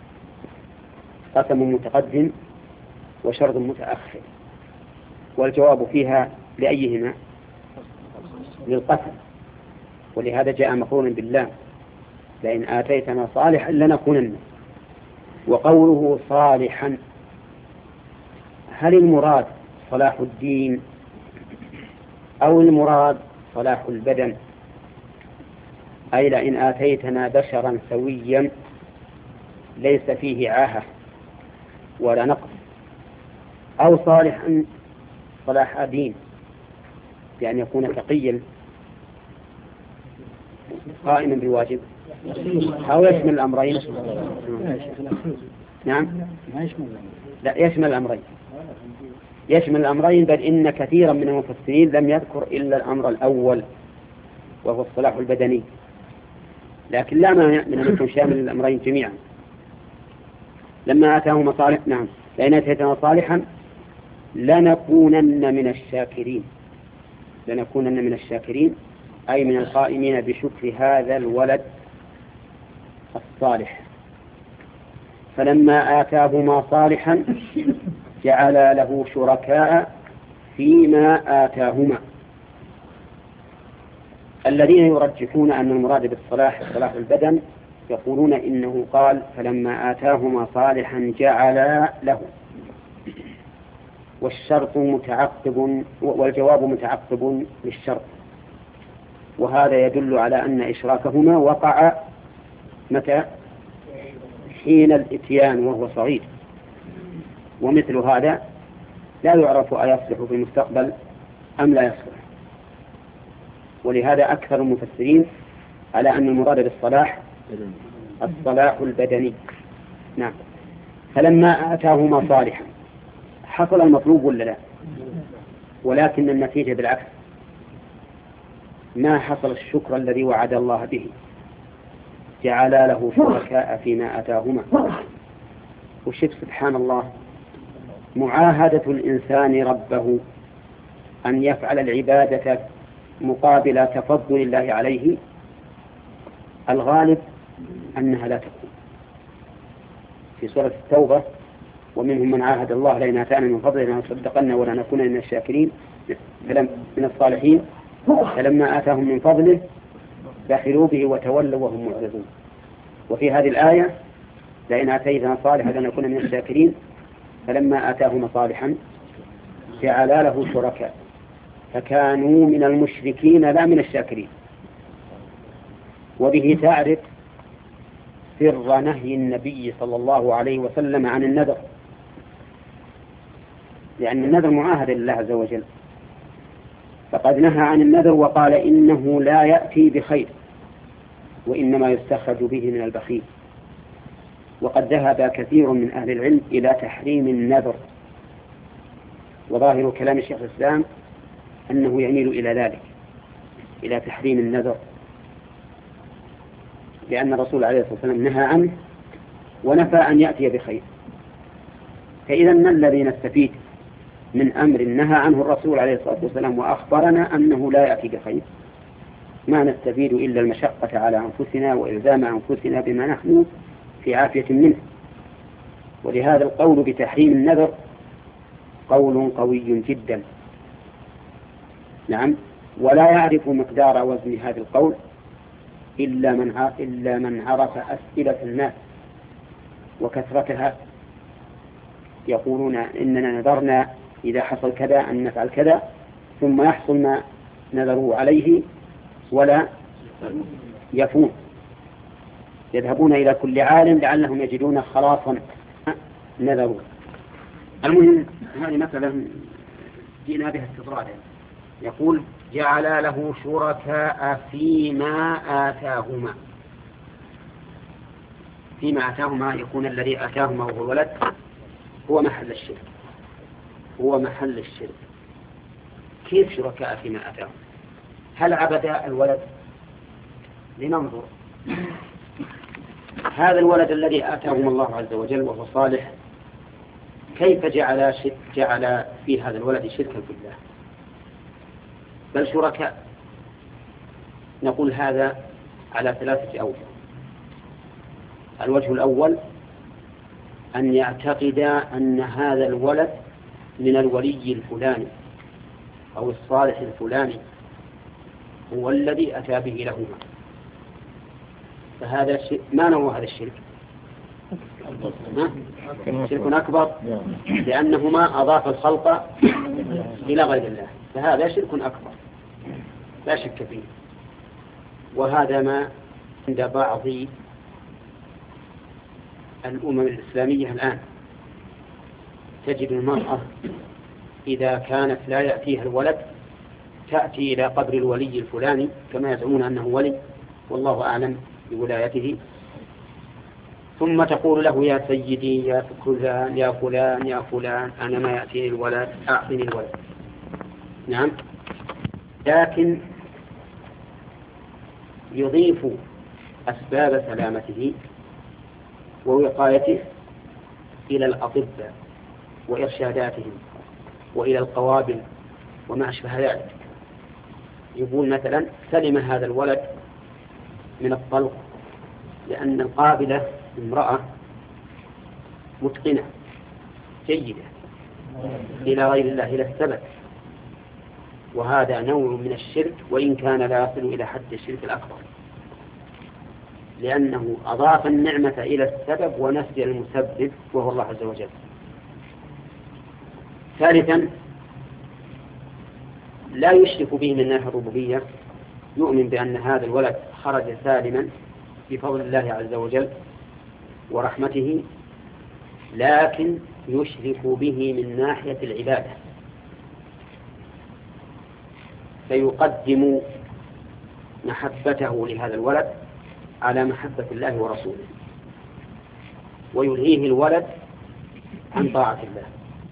[SPEAKER 1] قسم متقدم وشرط متأخر، والجواب فيها لأيهما؟ للقسم، ولهذا جاء مقرونا بالله، لئن آتيتنا صالحا لنكونن. وقوله صالحا، هل المراد صلاح الدين أو المراد صلاح البدن؟ أي لئن آتيتنا بشرا سويا ليس فيه عاهة ولا نقص، أو صالحا الصلاح دين بأن يكون تقيا قائما بالواجب أو يشمل الأمرين؟ نعم لا يشمل الأمرين يشمل الأمرين بل إن كثيرا من المفسرين لم يذكر إلا الأمر الأول وهو الصلاح البدني، لكن لا مانع من أن يكون شامل الأمرين جميعا. لما آتاهما صالح نعم لئن آتيتنا صالحا لنكونن من الشاكرين لنكونن من الشاكرين أي من القائمين بشكر هذا الولد الصالح. فلما آتاهما صالحا جعل له شركاء فيما آتاهما. الذين يرجحون أن المراد بالصلاح صلاح البدن يقولون إنه قال فلما آتاهما صالحا جعل له، والشرط متعقب والجواب متعقب للشرط، وهذا يدل على أن إشراكهما وقع متى؟ حين الإتيان وهو صغير، ومثل هذا لا يعرف أيصلح في المستقبل أم لا يصلح. ولهذا أكثر المفسرين على أن المراد بالصلاح الصلاح البدني. نعم. فلما آتاهما صالحا حصل المطلوب ولا لا؟ ولكن النتيجة بالعكس، ما حصل الشكر الذي وعد الله به، جعل له شركاء فيما آتاهما. وشف سبحان الله معاهدة الإنسان ربه أن يفعل العبادة مقابل تفضل الله عليه الغالب أنها لا تكون. في سورة التوبة ومنهم من عاهد الله لئن آتانا من فضله لنصدقن ولنكون من الشاكرين من الصالحين فلما آتاهم من فضله بخلوا به وتولوا وهم معرضون. وفي هذه الآية لئن آتيتنا صالحا لنكون من الشاكرين فلما آتاهما صالحا جعل له شركاء فكانوا من المشركين لا من الشاكرين. وبه تعرف سر نهي النبي صلى الله عليه وسلم عن النذر، لأن النذر معاهدة لله عز وجل، فقد نهى عن النذر وقال إنه لا يأتي بخير وإنما يستخرج به من البخيل. وقد ذهب كثير من أهل العلم إلى تحريم النذر، وظاهر كلام الشيخ الإسلام أنه يميل إلى ذلك، إلى تحريم النذر، لأن الرسول عليه الصلاة والسلام نهى عنه ونفى أن يأتي بخير. فإذا ما الذي نستفيد من أمر نهى عنه الرسول عليه الصلاة والسلام وأخبرنا أنه لا يأتي بخير؟ ما نستفيد إلا المشقة على أنفسنا وإلزام أنفسنا بما نحن في عافية منه. ولهذا القول بتحريم النذر قول قوي جدا. نعم. ولا يعرف مقدار وزن هذا القول إلا من إلا من عرف أسئلة الناس وكثرتها. يقولون إننا نذرنا إذا حصل كذا أن نفعل كذا، ثم يحصل ما نذروا عليه ولا يفون. يذهبون إلى كل عالم لعلهم يجدون خلاصا نذروا. المهم هذه مثلا جئنا بها استطرادا. يقول جعل له شركاء فيما آتاهما. فيما آتاهما يكون الذي آتاهما وهو الولد هو محل الشرك، هو محل الشرك. كيف شركاء فيما آتاهم؟ هل عبد الولد؟ لننظر. هذا الولد الذي آتاهم الله عز وجل وهو صالح كيف جعل جعل في هذا الولد شركا بالله بل شركاء؟ نقول هذا على ثلاثة أوجه. الوجه الأول أن يعتقد أن هذا الولد من الولي الفلاني أو الصالح الفلاني هو الذي أتى به لهما، فهذا ما نوع هذا الشرك؟ شرك أكبر، لأنهما أضاف الخلق إلى غير الله، فهذا شرك أكبر لا شك فيه. وهذا ما عند بعض الأمم الإسلامية الآن، تجد المرأة إذا كانت لا يأتيها الولد تأتي إلى قبر الولي الفلاني كما يزعمون أنه ولي والله أعلم بولايته، ثم تقول له يا سيدي يا فلان يا فلان يا فلان أنا ما يأتيني الولد أعطني الولد. نعم، لكن يضيف أسباب سلامته ووقايته إلى الأطباء وإرشاداتهم وإلى القوابل وما أشبه ذلك. يقول مثلا سلم هذا الولد من الطلق لأن القابلة امرأة متقنة جيدة إلى غير الله إلى الثبت، وهذا نوع من الشرك وإن كان لا يصل إلى حد الشرك الأكبر، لأنه أضاف النعمة إلى السبب ونسي المسبب وهو الله عز وجل. ثالثا لا يشرك به من ناحية الربوبية، يؤمن بأن هذا الولد خرج سالما بفضل الله عز وجل ورحمته، لكن يشرك به من ناحية العبادة، فيقدم محبته لهذا الولد على محبة الله ورسوله، ويلهيه الولد عن طاعة الله.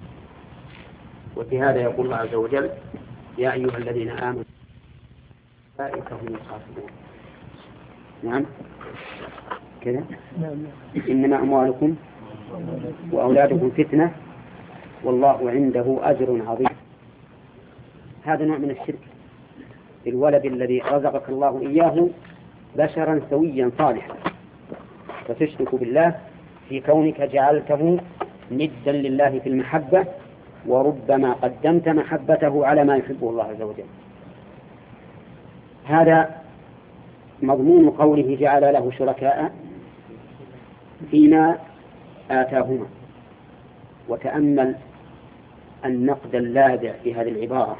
[SPEAKER 1] وفي هذا يقول الله عز وجل يا أيها الذين آمنوا أولئك هم الخاسرون. نعم كذا، إنما أموالكم وأولادكم فتنة والله عنده أجر عظيم. هذا نوع من الشرك، الولد الذي رزقك الله إياه بشرا سويا صالحا، فتشرك بالله في كونك جعلته ندا لله في المحبة، وربما قدمت محبته على ما يحبه الله عز وجل. هذا مضمون قوله جعل له شركاء فيما آتاهما. وتأمل النقد اللاذع في هذه العبارة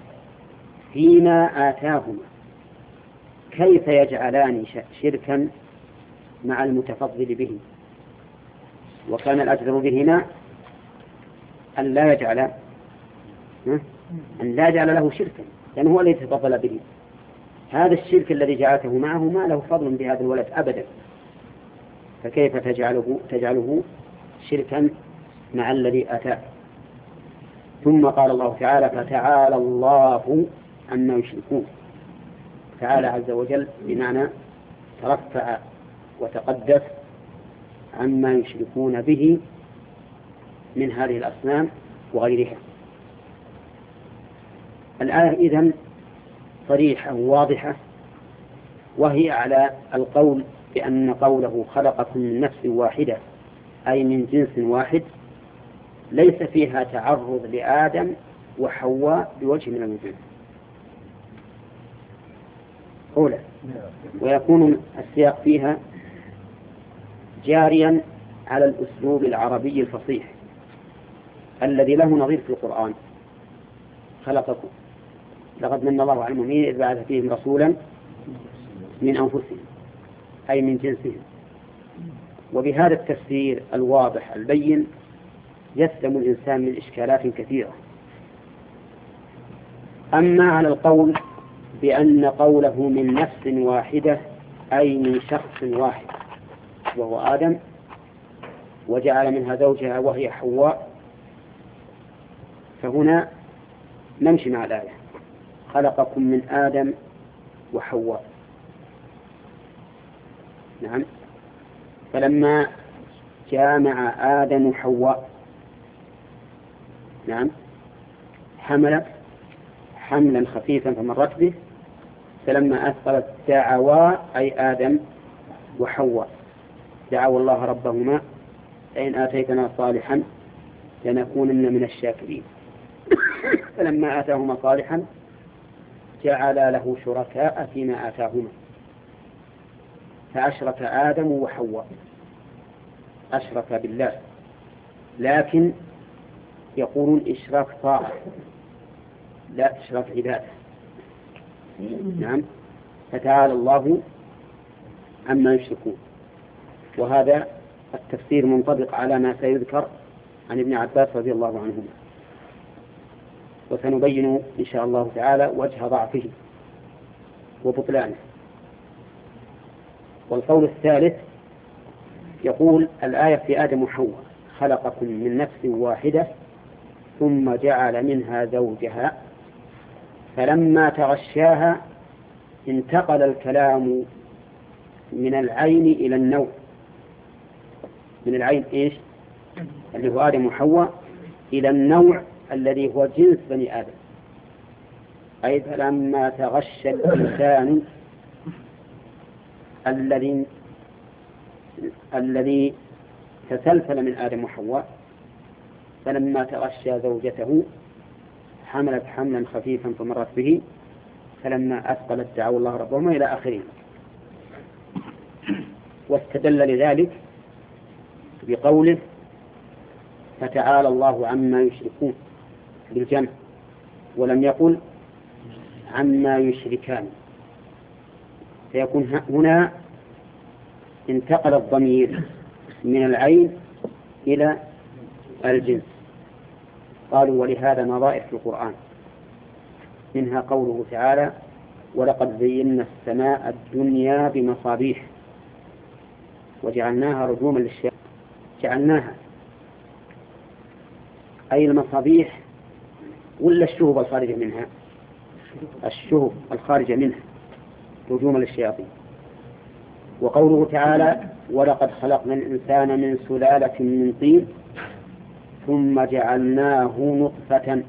[SPEAKER 1] فيما آتاهما، كيف يجعلان شركا مع المتفضل به؟ وكان الأجدر بهما أن لا يجعل أن لا يجعل له شركا، لأنه هو الذي تفضل به. هذا الشرك الذي جعلته معه ما له فضل بهذا الولد أبدا، فكيف تجعله تجعله شركا مع الذي أتاه؟ ثم قال الله تعالى فتعالى الله عما يشركون. تعالى عز وجل بمعنى ترفع وتقدس عما يشركون به من هذه الأصنام وغيرها. الآية إذن صريحة واضحة، وهي على القول بأن قوله خلقكم من نفس واحدة أي من جنس واحد ليس فيها تعرض لآدم وحواء بوجه من الوجوه أولى، ويكون السياق فيها جاريا على الأسلوب العربي الفصيح الذي له نظير في القرآن. خلقكم لقد من الله على المؤمنين إذ بعث فيهم رسولا من أنفسهم أي من جنسهم. وبهذا التفسير الواضح البين يسلم الإنسان من إشكالات كثيرة. أما على القول بأن قوله من نفس واحدة أي من شخص واحد وهو آدم، وجعل منها زوجها وهي حواء، فهنا نمشي مع الآية خلقكم من آدم وحواء. نعم، فلما جامع آدم حواء نعم حملت حملا خفيفا فمرت به، فلما أثقلت دعوا أي آدم وحواء دعوا الله ربهما لئن آتيتنا صالحا لنكونن من الشاكرين. فلما آتاهما صالحا جعل له شركاء فيما آتاهما، فأشرك آدم وحواء، أشرك بالله، لكن يقولون إشراك طاعة لا إشراك عبادة. نعم، فتعالى الله عما يشركون. وهذا التفسير منطبق على ما سيذكر عن ابن عباس رضي الله عنهما. وسنبين إن شاء الله تعالى وجه ضعفه وبطلانه. والقول الثالث يقول الآية في آدم وحواء خلقكم من نفس واحدة ثم جعل منها زوجها فلما تغشاها انتقل الكلام من العين إلى النوع. من العين إيش؟ اللي هو آدم وحواء إلى النوع الذي هو جنس بني آدم. أي فلما تغشى الإنسان الذي الذي تسلسل من آدم وحواء فلما تغشى زوجته حملت حملا خفيفا فمرت به فلما أثقلت دعوا الله ربهما إلى آخره. واستدل لذلك بقوله فتعالى الله عما يشركون بالجمع، ولم يقل عما يشركان، فيكون هنا انتقل الضمير من العين إلى الجنس. قالوا ولهذا نظائر في القرآن، منها قوله تعالى ولقد زينا السماء الدنيا بمصابيح وجعلناها رجوما للشياطين. جعلناها أي المصابيح ولا الشهب الخارجة منها؟ الشهب الخارجة منها رجوما للشياطين. وقوله تعالى ولقد خلقنا الإنسان من سلالة من طين ثم جعلناه نطفة.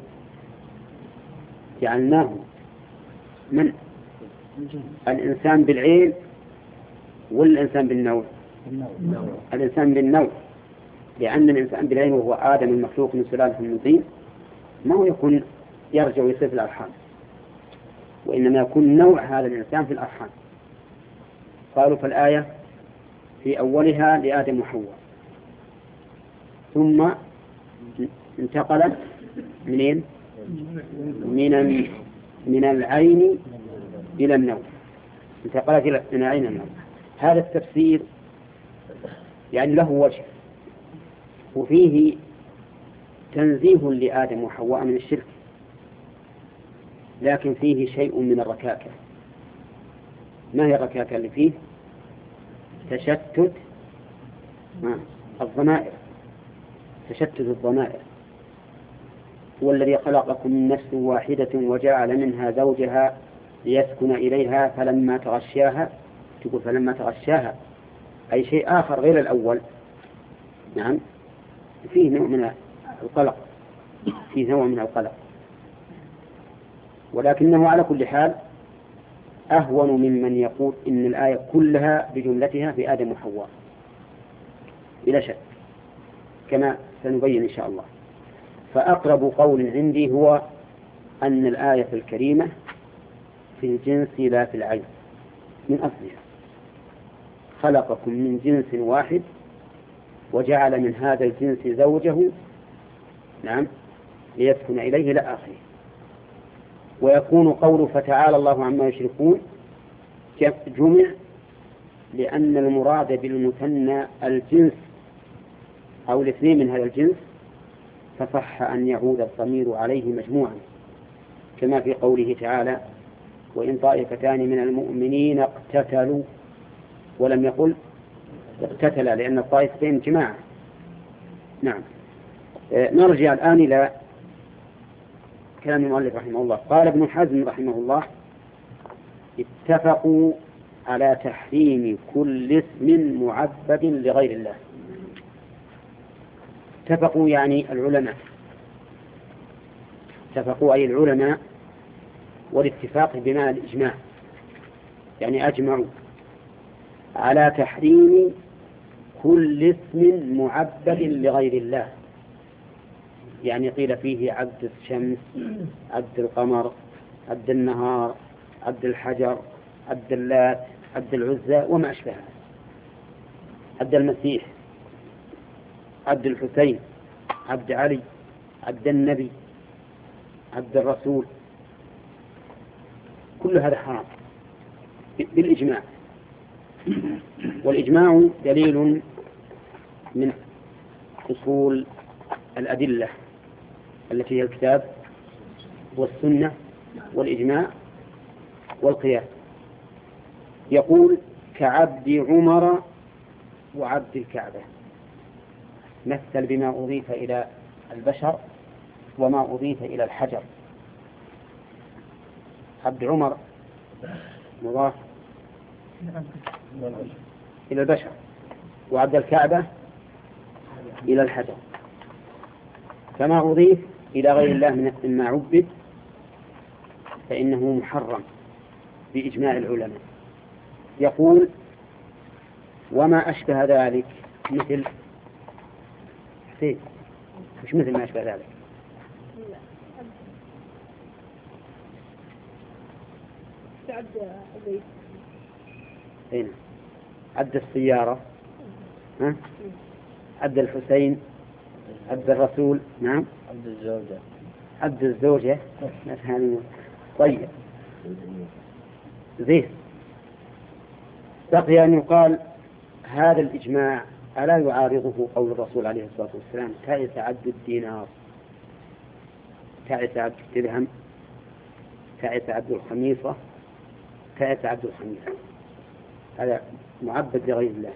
[SPEAKER 1] جعلناه من الإنسان بالعين والإنسان بالنوع؟ الإنسان بالنوع، لأن الإنسان بالعين وهو آدم المخلوق من سلالة من طين ما هو يكون يرجع ويصير في الأرحام، وإنما يكون نوع هذا الإنسان في الأرحام. قالوا فالآية في أولها لآدم وحواء ثم انتقلت منين؟ من من العين إلى النوع، انتقلت من العين إلى النوع. هذا التفسير يعني له وجه، وفيه تنزيه لآدم وحواء من الشرك، لكن فيه شيء من الركاكة. ما هي الركاكة اللي فيه؟ تشتت الضمائر. تشتت الضمائر. هو الذي خلقكم من نفس واحدة وجعل منها زوجها ليسكن إليها فلما تغشاها، تقول فلما تغشاها أي شيء آخر غير الأول. نعم فيه نوع من القلق، فيه نوع من القلق، ولكنه على كل حال أهون ممن يقول إن الآية كلها بجملتها في آدم وحواء بلا شك، كما سنبين إن شاء الله. فأقرب قول عندي هو أن الآية الكريمة في الجنس لا في العين من أصلها. خلقكم من جنس واحد وجعل من هذا الجنس زوجه، نعم، ليسكن إليه إلى آخره. ويكون قول فتعالى الله عما يشركون جمع لأن المراد بالمثنى الجنس أو الاثنين من هذا الجنس، فصح أن يعود الضمير عليه مجموعا، كما في قوله تعالى وإن طائفتان من المؤمنين اقتتلوا، ولم يقل اقتتلا لأن الطائفتين جماعة. نعم. نرجع الآن إلى كلام المؤلف رحمه الله. قال ابن حزم رحمه الله اتفقوا على تحريم كل اسم معبد لغير الله. اتفقوا يعني العلماء، اتفقوا أي العلماء، والاتفاق بمعنى الإجماع، يعني أجمعوا على تحريم كل اسم معبد لغير الله. يعني قيل فيه عبد الشمس، عبد القمر، عبد النهار، عبد الحجر، عبد اللات، عبد العزى وما أشبه، عبد المسيح، عبد الحسين، عبد علي، عبد النبي، عبد الرسول، كل هذا حرام بالإجماع. والإجماع دليل من أصول الأدلة التي هي الكتاب والسنة والإجماع والقياس. يقول كعبد عمر وعبد الكعبة، مثل بما أضيف إلى البشر وما أضيف إلى الحجر. عبد عمر مضاف إلى البشر، وعبد الكعبة إلى الحجر، فما أضيف إلى غير الله من مما عبد فإنه محرم بإجماع العلماء. يقول وما أشبه ذلك مثل حسين، مش مثل ما أشبه ذلك.
[SPEAKER 5] عبد أبي
[SPEAKER 1] هنا عبد السيارة، ها؟ عبد الحسين، عبد الرسول، نعم،
[SPEAKER 3] عبد الزوجة،
[SPEAKER 1] عبد الزوجة. طيب زين، بقي أن يقال هذا الإجماع ألا يعارضه قول الرسول عليه الصلاة والسلام تعس عبد الدينار، تعس عبد الدرهم، تعس عبد الخميصة، تعس عبد الخميصة، هذا معبد لغير الله.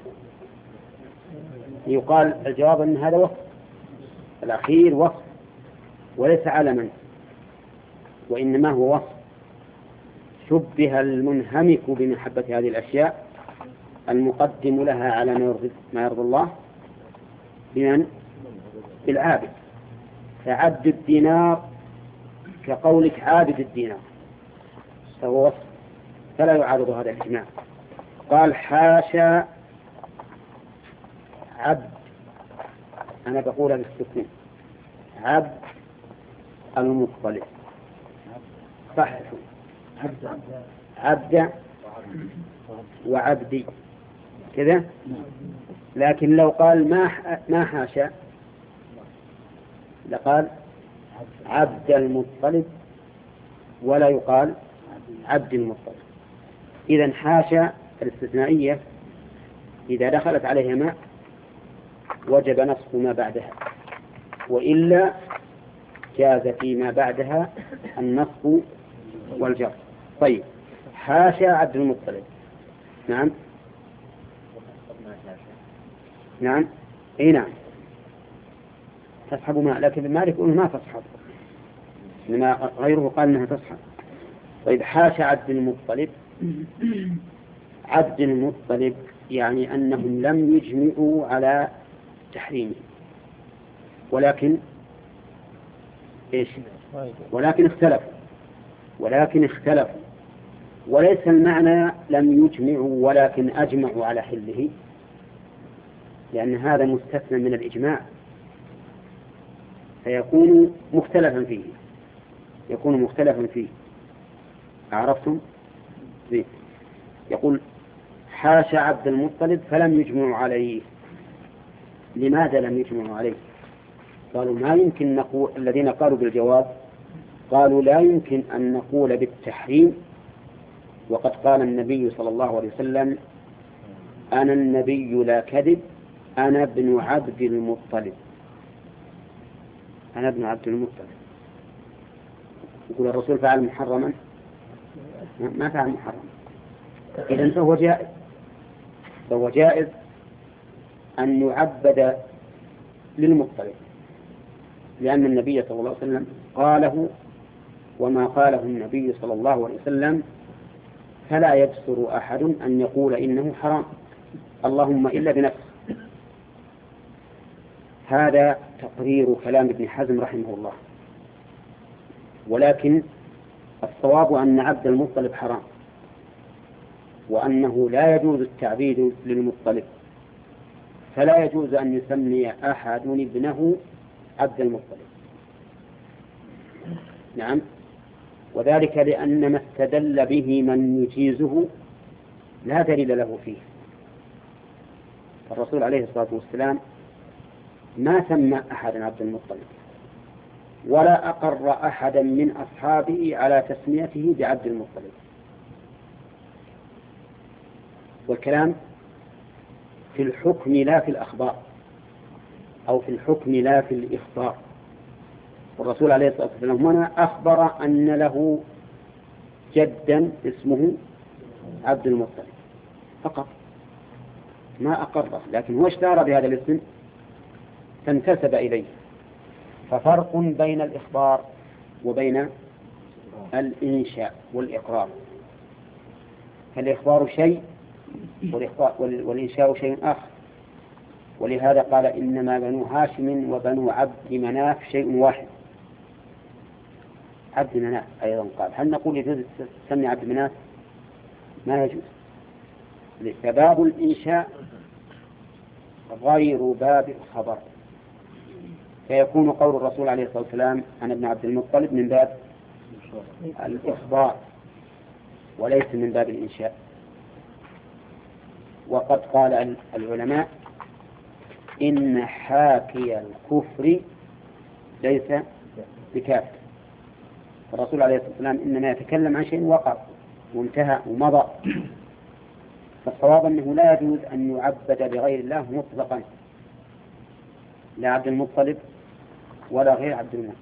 [SPEAKER 1] يقال الجواب أن هذا وصف، الأخير وصف وليس علما، وإنما هو وصف شبه المنهمك بمحبة هذه الأشياء المقدم لها على ما يرضي الله بمن؟ بالعابد. فعبد الدينار كقولك عابد الدينار، فهو وصف فلا يعارض هذا الإجماع. قال حاشا عبد، أنا بقولها بالسكون، عبد المطلب، صح، عبد وعبدي كذا. لكن لو قال ما ما حاشا لقال عبد المطلب ولا يقال عبد المطلب. إذن حاشا الاستثنائية إذا دخلت عليها ماء وجب نصب ما بعدها، وإلا جاز فيما بعدها النصب والجر. طيب حاشا عبد المطلب، نعم نعم اي نعم تسحب ماء، لكن مالك يقول ما تسحب، لما غيره قال انها تسحب. طيب حاشا عبد المطلب، عبد المطلب يعني أنهم لم يجمعوا على تحريمه، ولكن إيش؟ ولكن اختلفوا ولكن اختلفوا وليس المعنى لم يجمعوا ولكن أجمعوا على حله، لأن هذا مستثنى من الإجماع فيكون مختلفا فيه، يكون مختلفا فيه. عرفتم؟ زين. يقول حاشا عبد المطلب فلم يجمعوا عليه. لماذا لم يجمعوا عليه؟ قالوا ما يمكن نقول، الذين قالوا بالجواز قالوا لا يمكن أن نقول بالتحريم وقد قال النبي صلى الله عليه وسلم أنا النبي لا كذب أنا ابن عبد المطلب، أنا ابن عبد المطلب. يقول الرسول فعل محرما، ما فعل محرما، إذن فهو جائز، فهو جائز أن يعبد للمطلب، لأن النبي صلى الله عليه وسلم قاله، وما قاله النبي صلى الله عليه وسلم فلا يبصر أحد أن يقول إنه حرام اللهم إلا بنفسه. هذا تقرير كلام ابن حزم رحمه الله، ولكن الصواب أن عبد المطلب حرام، وأنه لا يجوز التعبيد للمطلب، فلا يجوز أن يسمي أحد ابنه عبد المطلب. نعم، وذلك لأن ما استدل به من يجيزه لا دليل له فيه. الرسول عليه الصلاة والسلام ما سمى أحدا عبد المطلب، ولا أقر أحدا من أصحابه على تسميته بعبد المطلب. والكلام في الحكم لا في الأخبار، أو في الحكم لا في الإخبار. والرسول عليه الصلاة والسلام هنا أخبر أن له جدا اسمه عبد المطلب فقط، ما أقره، لكن هو اشتهر بهذا الاسم فانتسب إليه. ففرق بين الإخبار وبين الإنشاء والإقرار. فالإخبار شيء والإنشاء شيء آخر. ولهذا قال إنما بنو هاشم وبنو عبد مناف شيء واحد. عبد مناف أيضا قال. هل نقول يجوز تسمي عبد مناف؟ ما يجوز، فباب الإنشاء غير باب الخبر، فيكون قول الرسول عليه الصلاة والسلام عن ابن عبد المطلب من باب الإخبار وليس من باب الإنشاء. وقد قال العلماء إن حاكي الكفر ليس بكافر. الرسول عليه الصلاة والسلام إنما يتكلم عن شيء وقع وانتهى ومضى. فالصواب أنه لا يجوز أن يعبد بغير الله مطلقا، لا عبد المطلب ولا غير عبد المطلب.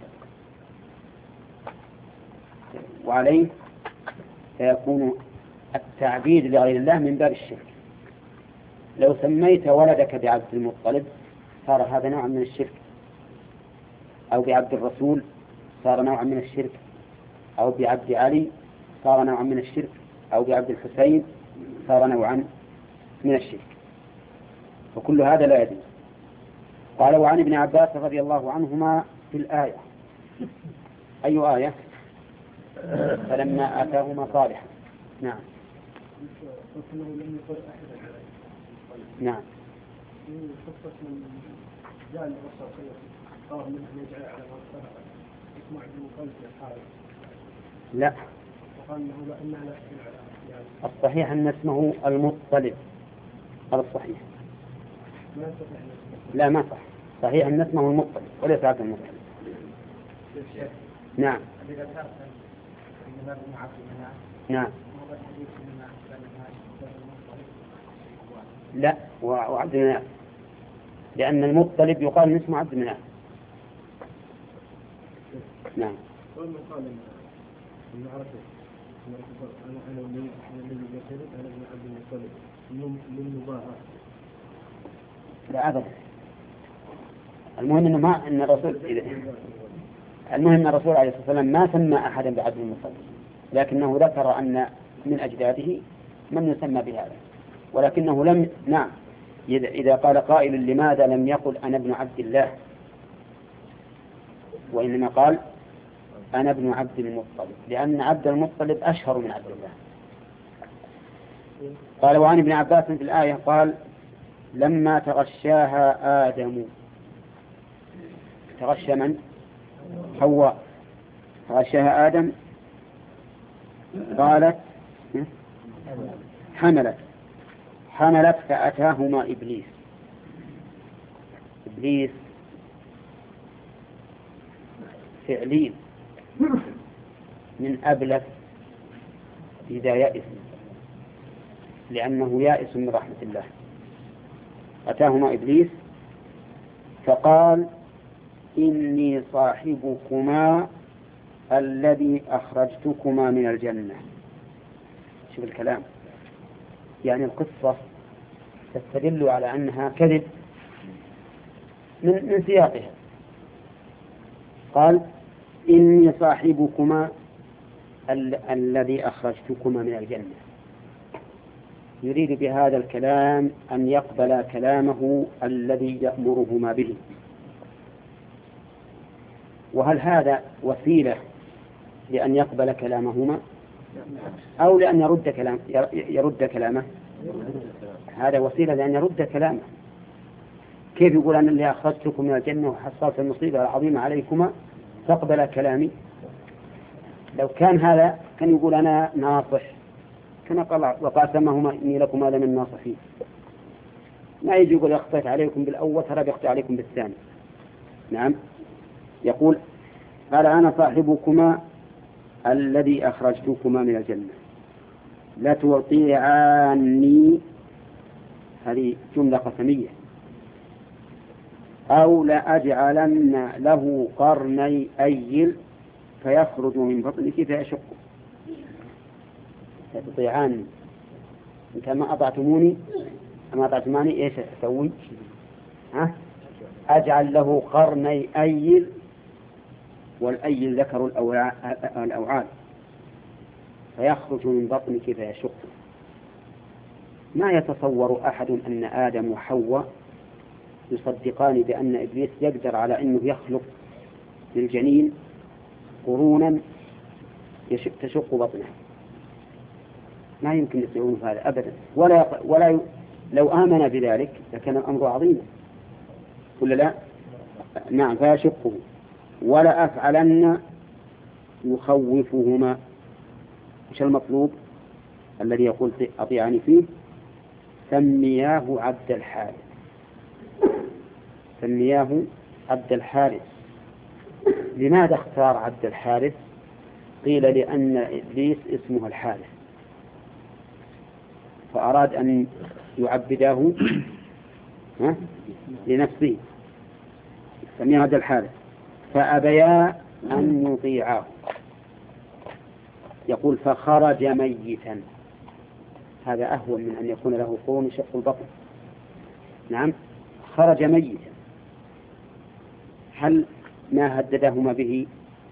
[SPEAKER 1] وعليه فيكون التعبيد لغير الله من باب الشرك. لو سميت ولدك بعبد المطلب صار هذا نوع من الشرك، أو بعبد الرسول صار نوع من الشرك، أو بعبد علي صار نوع من الشرك، أو بعبد الحسين صار نوعا من الشرك، وكل هذا لا يجوز. قال وعن ابن عباس رضي الله عنهما في الآية. أي آية؟ فلما آتاهما صالحا. نعم نعم لا، الصحيح أن اسمه المطلب. هذا الصحيح. لا ما صح، صحيح أن اسمه المطلب وليس عبد المطلب. نعم نعم لا، وعبد مناف، لأن المطلب يقال من اسمه عبد مناف. نعم. لا أبدا. المهم إنه ما إن الرسول المهم أن الرسول عليه الصلاة والسلام ما سمى أحدا بعبد المطلب، لكنه ذكر أن من أجداده من يسمى بهذا، ولكنه لم. نعم، إذا قال قائل لماذا لم يقل أنا ابن عبد الله، وإنما قال أنا ابن عبد المطلب، لأن عبد المطلب أشهر من عبد الله. قال وعن ابن عباس في الآية قال لما تغشاها آدم. تغشى من؟ حواء. تغشاها آدم قالت حملت حملت فأتاهما إبليس. إبليس فعليل من أبلغ إذا يائس، لأنه يائس من رحمة الله. أتاهما إبليس فقال إني صاحبكما الذي أخرجتكما من الجنة. شوف الكلام، يعني القصة تستدل على أنها كذب من, من سياقها. قال إني صاحبكما ال الذي أخرجتكما من الجنة. يريد بهذا الكلام أن يقبل كلامه الذي يأمرهما به. وهل هذا وسيلة لأن يقبل كلامهما أو لأن يرد كلام يرد كلامه؟ هذا وسيلة لأن يرد كلامه. كيف يقول أنا اللي أخرجتكم من الجنة وحصلت المصيبة العظيمة عليكما فاقبل كلامي؟ لو كان هذا كان يقول أنا ناصح، كما قال وقاسمهما إني لكما لمن الناصحين. ما يجي يقول أخطيت عليكم بالأول ترى بيخطئ عليكم بالثاني. نعم، يقول قال أنا صاحبكما الذي أخرجتكما من الجنة لا تطيعاني. هذه جملة قسمية. أو لأجعلن له قرني أيل فيخرج من بطنك فيشقه. تطيعان أنت ما أطعتموني ما أطعتماني إيش أسوي؟ ها؟ أجعل له قرني أيل، والأيل ذكر الأوعال، فيخرج من بطنك فيشقه. ما يتصور أحد أن آدم وحواء يصدقان بأن إبليس يقدر على أنه يخلق للجنين قرونا تشق بطنه. ما يمكن يصيرون هذا أبدا، ولا ولا لو آمن بذلك لكان الأمر عظيما، ولا لا؟ نعم. فيشقه. ولا أفعلن يخوفهما. إيش المطلوب الذي يقول أطيعني فيه؟ سمياه عبد الحارث. سمياه عبد الحارث. لماذا اختار عبد الحارث؟ قيل لأن إبليس اسمه الحارث، فأراد أن يعبده لنفسه، سمياه عبد الحارث. فأبيا أن يطيعاه. يقول فخرج ميتا. هذا أهون من أن يكون له قرون شق البطن. نعم، خرج ميتا. هل ما هددهما به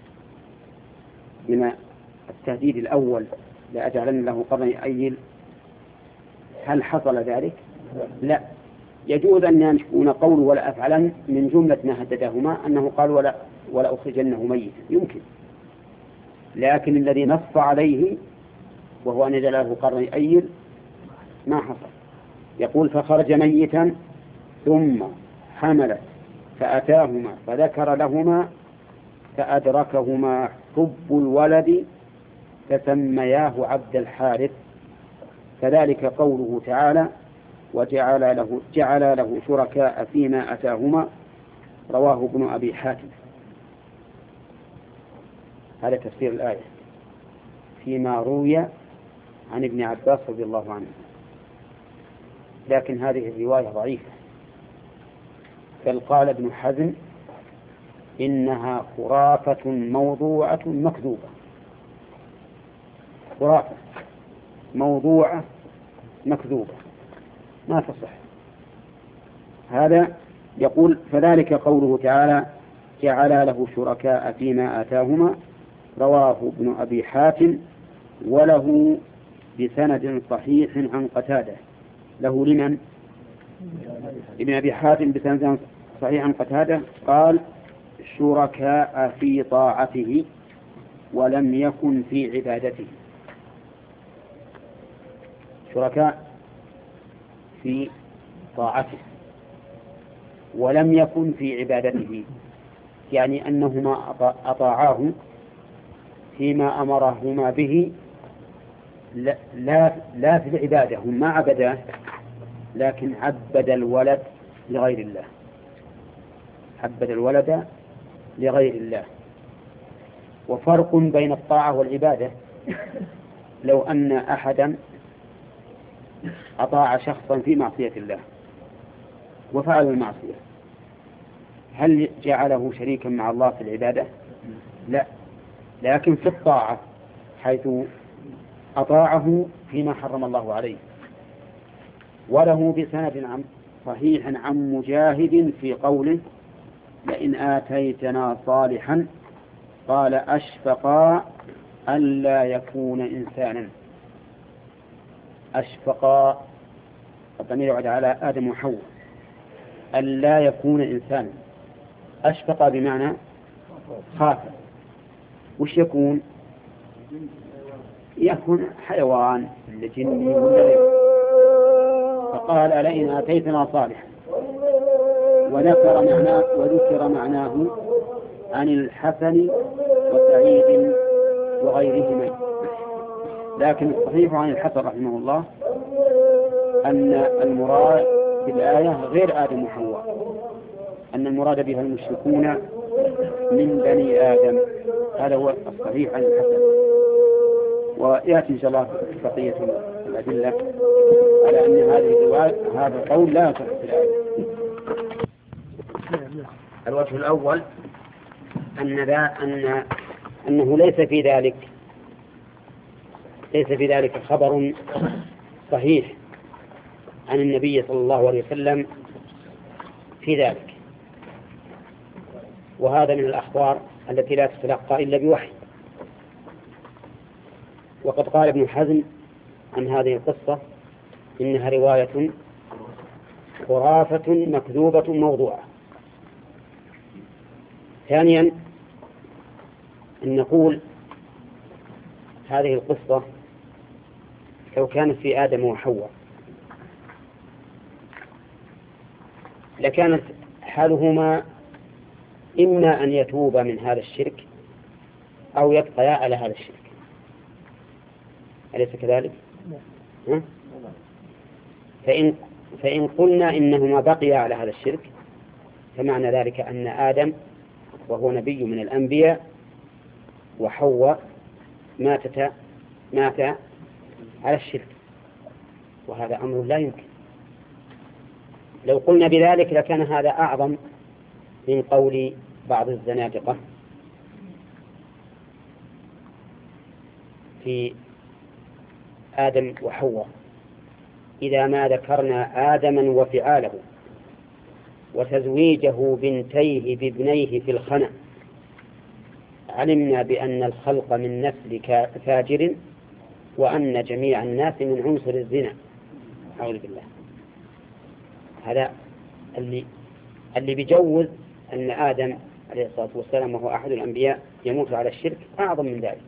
[SPEAKER 1] من التهديد الأول لأجعلن له قرني أيل هل حصل ذلك؟ لا. يجوز أن يكون قول ولا أفعلن من جملة ما هددهما أنه قال ولا ولا أخرجنه ميتا، يمكن. لكن الذي نص عليه وهو أن يجعل له قرني أيل ما حصل. يقول فخرج ميتا ثم حملت فأتاهما فذكر لهما فأدركهما حب الولد فسمياه عبد الحارث. فذلك قوله تعالى وجعل له, جعل له شركاء فيما أتاهما، رواه ابن أبي حاتم. هذا تفسير الآية فيما روي عن ابن عباس رضي الله عنه. لكن هذه الرواية ضعيفة، بل قال ابن حزم إنها خرافة موضوعة مكذوبة. خرافة موضوعة مكذوبة ما تصح. هذا يقول فذلك قوله تعالى جعل له شركاء فيما آتاهما، رواه ابن أبي حاتم وله بسند صحيح عن قتادة. له لمن؟ ابن أبي حاتم بسند صحيح عن قتادة قال شركاء في طاعته ولم يكن في عبادته. شركاء في طاعته ولم يكن في عبادته، يعني أنهما أطاعاه فيما أمرهما به، لا, لا, لا في العبادة، هم ما عبداه لكن عبد الولد لغير الله. عبد الولد لغير الله. وفرق بين الطاعة والعبادة. لو أن أحدا أطاع شخصا في معصية الله وفعل المعصية، هل جعله شريكا مع الله في العبادة؟ لا، لكن في الطاعة حيث أطاعه فيما حرم الله عليه. وله بسند عن صحيح عن مجاهد في قوله لئن آتيتنا صالحا قال أشفقا ألا يكون إنسانا. أشفقا الضمير يعود على آدم وحواء، ألا يكون إنسانا. أشفقا بمعنى خاف. وش يكون؟ يكون حيوان لجن. فقال لئن آتيتنا صالحا، وذكر معناه وذكر معناه عن الحسن وسعيد وغيرهما. لكن الصحيح عن الحسن رحمه الله أن المراد بالآية غير آدم وحواء، أن المراد بها المشركون من بني آدم. هذا هو الصحيح عن الحسن. ويأتي إن شاء الله بقية الأدلة على أن هذه الرواية هذا القول لا يصح في الآية. الوجه الأول أن ذا أن أنه ليس في ذلك ليس في ذلك خبر صحيح عن النبي صلى الله عليه وسلم في ذلك، وهذا من الأخبار التي لا تتلقى إلا بوحي. وقد قال ابن حزم عن هذه القصة إنها رواية خرافة مكذوبة موضوعة. ثانيا أن نقول هذه القصة لو كانت في آدم وحواء لكانت حالهما إما أن يتوبا من هذا الشرك أو يبقيا على هذا الشرك، أليس كذلك؟ ها؟ فإن, فإن قلنا إنهما بقيا على هذا الشرك فمعنى ذلك أن آدم وهو نبي من الأنبياء وحواء ماتت مات على الشرك، وهذا أمر لا يمكن. لو قلنا بذلك لكان هذا أعظم من قول بعض الزنادقة في آدم وحواء إذا ما ذكرنا آدما وفعاله وتزويجه بنتيه بابنيه في الخنا علمنا بأن الخلق من نسل فاجر وأن جميع الناس من عنصر الزنا. أعوذ بالله. هذا اللي اللي بيجوز أن آدم عليه الصلاة والسلام وهو أحد الأنبياء يموت على الشرك أعظم من ذلك.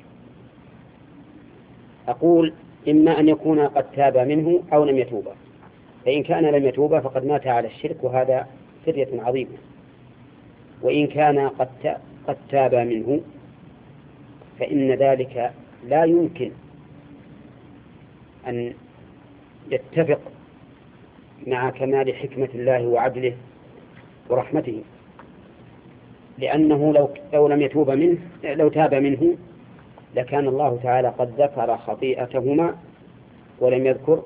[SPEAKER 1] أقول إما أن يكون قد تاب منه أو لم يتوب، فإن كان لم يتوب فقد مات على الشرك وهذا فرية عظيمة، وإن كان قد قد تاب منه فإن ذلك لا يمكن أن يتفق مع كمال حكمة الله وعدله ورحمته، لأنه لو لو لم يتوب منه لو تاب منه لكان الله تعالى قد ذكر خطيئتهما ولم يذكر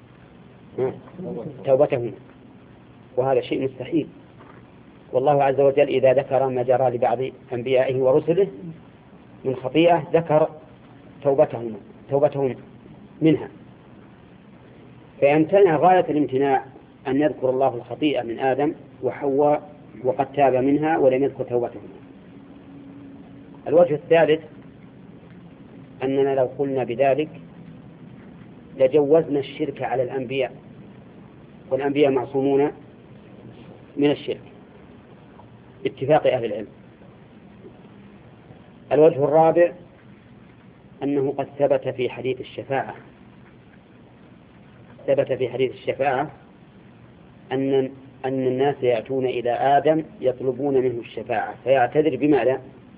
[SPEAKER 1] توبتهما، وهذا شيء مستحيل. والله عز وجل إذا ذكر ما جرى لبعض أنبيائه ورسله من خطيئة ذكر توبتهم توبتهم منها، فيمتنع غاية الامتناع أن يذكر الله الخطيئة من آدم وحواء وقد تاب منها ولم يذكر توبتهم. الوجه الثالث أننا لو قلنا بذلك لجوزنا الشرك على الأنبياء، والأنبياء معصومون من الشرك باتفاق أهل العلم. الوجه الرابع أنه قد ثبت في حديث الشفاعة ثبت في حديث الشفاعة أن أن الناس يأتون إلى آدم يطلبون منه الشفاعة فيعتذر بماذا؟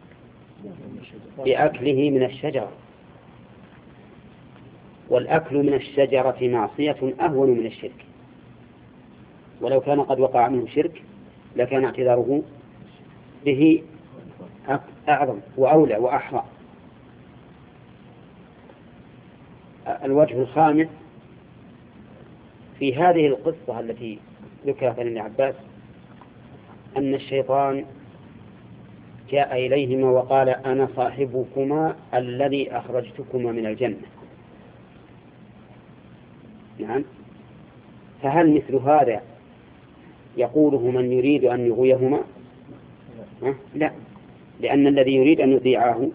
[SPEAKER 1] بأكله من الشجرة، والأكل من الشجرة معصية أهون من الشرك، ولو كان قد وقع منه شرك لكان اعتذاره به أعظم وأولى وأحرى. الوجه الخامس في هذه القصة التي ذكرت عن ابن عباس أن الشيطان جاء إليهما وقال أنا صاحبكما الذي أخرجتكما من الجنة. نعم، فهل مثل هذا يقوله من يريد أن يغويهما؟ لا، لأن الذي يريد أن يطيعه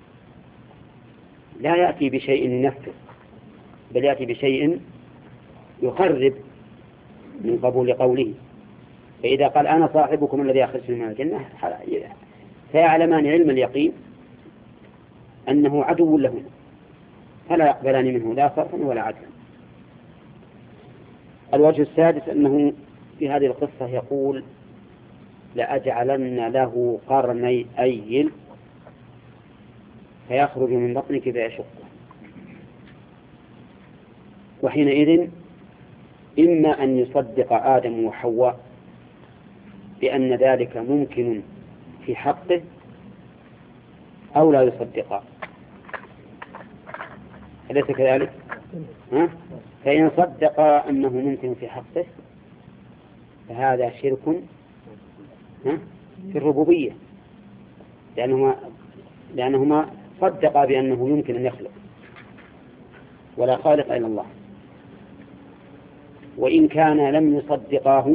[SPEAKER 1] لا يأتي بشيء ينفذ، بل يأتي بشيء يقرب من قبول قوله. فإذا قال أنا صاحبكم الذي أخرجتكم من الجنة فيعلمان علم اليقين أنه عدو لهم فلا يقبلان منه لا صرفا ولا عدلا. الوجه السادس أنه في هذه القصة يقول لأجعلن له قرني أيل فيخرج من بطنك فيشقه، وحينئذ إما أن يصدق آدم وحواء بأن ذلك ممكن في حقه أو لا يصدقا، أليس كذلك؟ ها؟ فإن صدق أنه ممكن في حقه فهذا شرك في الربوبية، لأنهما لأنهما صدقا بأنه يمكن أن يخلق ولا خالق إلا الله. وإن كان لم يصدقاه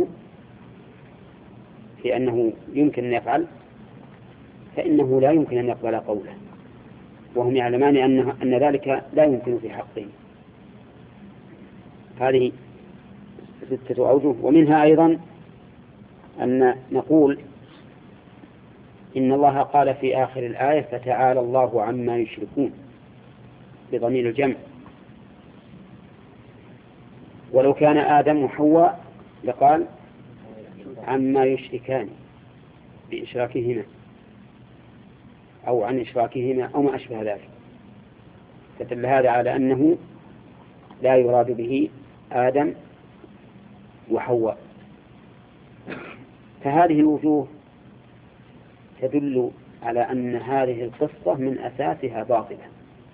[SPEAKER 1] في أنه يمكن أن يفعل فإنه لا يمكن أن يقبل قوله، وهم يعلمان أن أن ذلك لا يمكن في حقه. هذه ستة أوجه. ومنها أيضا أن نقول إن الله قال في آخر الآية فتعالى الله عما يشركون بضمير الجمع، ولو كان آدم وحواء لقال عما يشركان بإشراكهما أو عن إشراكهما أو ما أشبه ذلك، فدل هذا على أنه لا يراد به آدم وحواء. فهذه الوجوه تدل على أن هذه القصة من أساسها باطلة،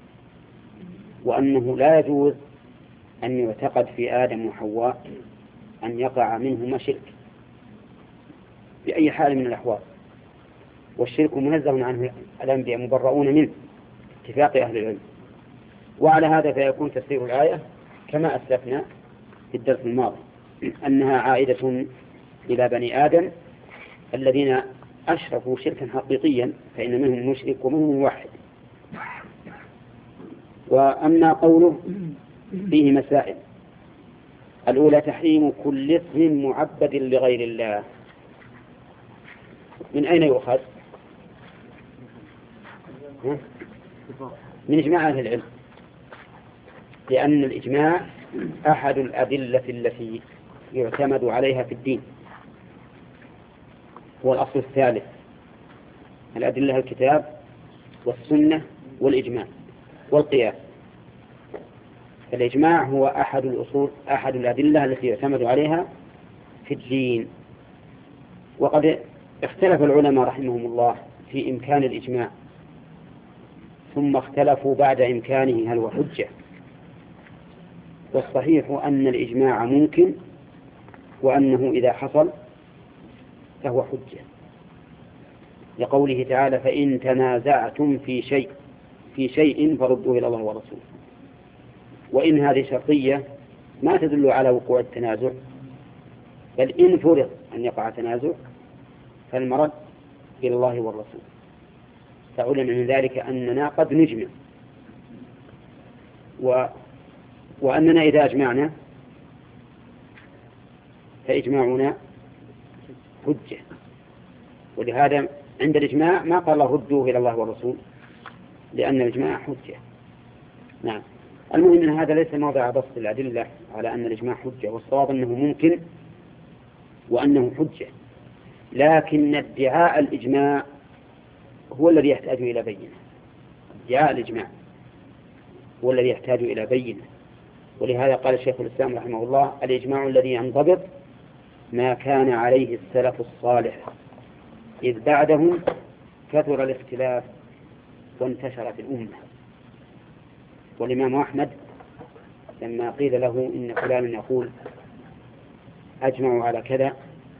[SPEAKER 1] وأنه لا يجوز أن يعتقد في آدم وحواء أن يقع منهما شرك بأي حال من الأحوال، والشرك منزه عنه الأنبياء مبرؤون منه اتفاق أهل العلم. وعلى هذا فيكون تفسير الآية كما أسلفنا في الدرس الماضي أنها عائدة إلى بني آدم الذين أشركوا شركا حقيقيا، فإن منهم مشرك ومنهم موحد. وأما قوله فيه مسائل: الأولى تحريم كل اسم معبد لغير الله. من أين يؤخذ؟ من إجماع أهل العلم، لأن الإجماع أحد الأدلة التي يعتمد عليها في الدين، هو الأصل الثالث. الأدلة الكتاب والسنة والإجماع والقياس. الإجماع هو أحد الأصول أحد الأدلة التي يعتمد عليها في الدين. وقد اختلف العلماء رحمهم الله في إمكان الإجماع، ثم اختلفوا بعد إمكانه هل هو حجة. والصحيح أن الإجماع ممكن، وأنه إذا حصل فهو حجة، لقوله تعالى: فإن تنازعتم في شيء في شيء فردوه إلى الله ورسوله. وإن هذه شرطية ما تدل على وقوع التنازع، بل إن فرض أن يقع تنازع فالمرد إلى الله والرسول. فعلم من ذلك أننا قد نجمع، و... وأننا إذا أجمعنا فإجماعنا حجة. ولهذا عند الإجماع ما قال الله ردوه إلى الله والرسول، لأن الإجماع حجة. نعم. المهم أن هذا ليس موضع بسط الأدلة على أن الإجماع حجة، والصواب أنه ممكن وأنه حجة، لكن ادعاء الإجماع هو الذي يحتاج إلى بينة. ادعاء الإجماع هو الذي يحتاج إلى بينة. ولهذا قال الشيخ الإسلام رحمه الله: الإجماع الذي ينضبط ما كان عليه السلف الصالح، إذ بعدهم كثر الاختلاف وانتشرت الأمة. والإمام أحمد لما قيل له إن فلانا يقول أجمعوا على كذا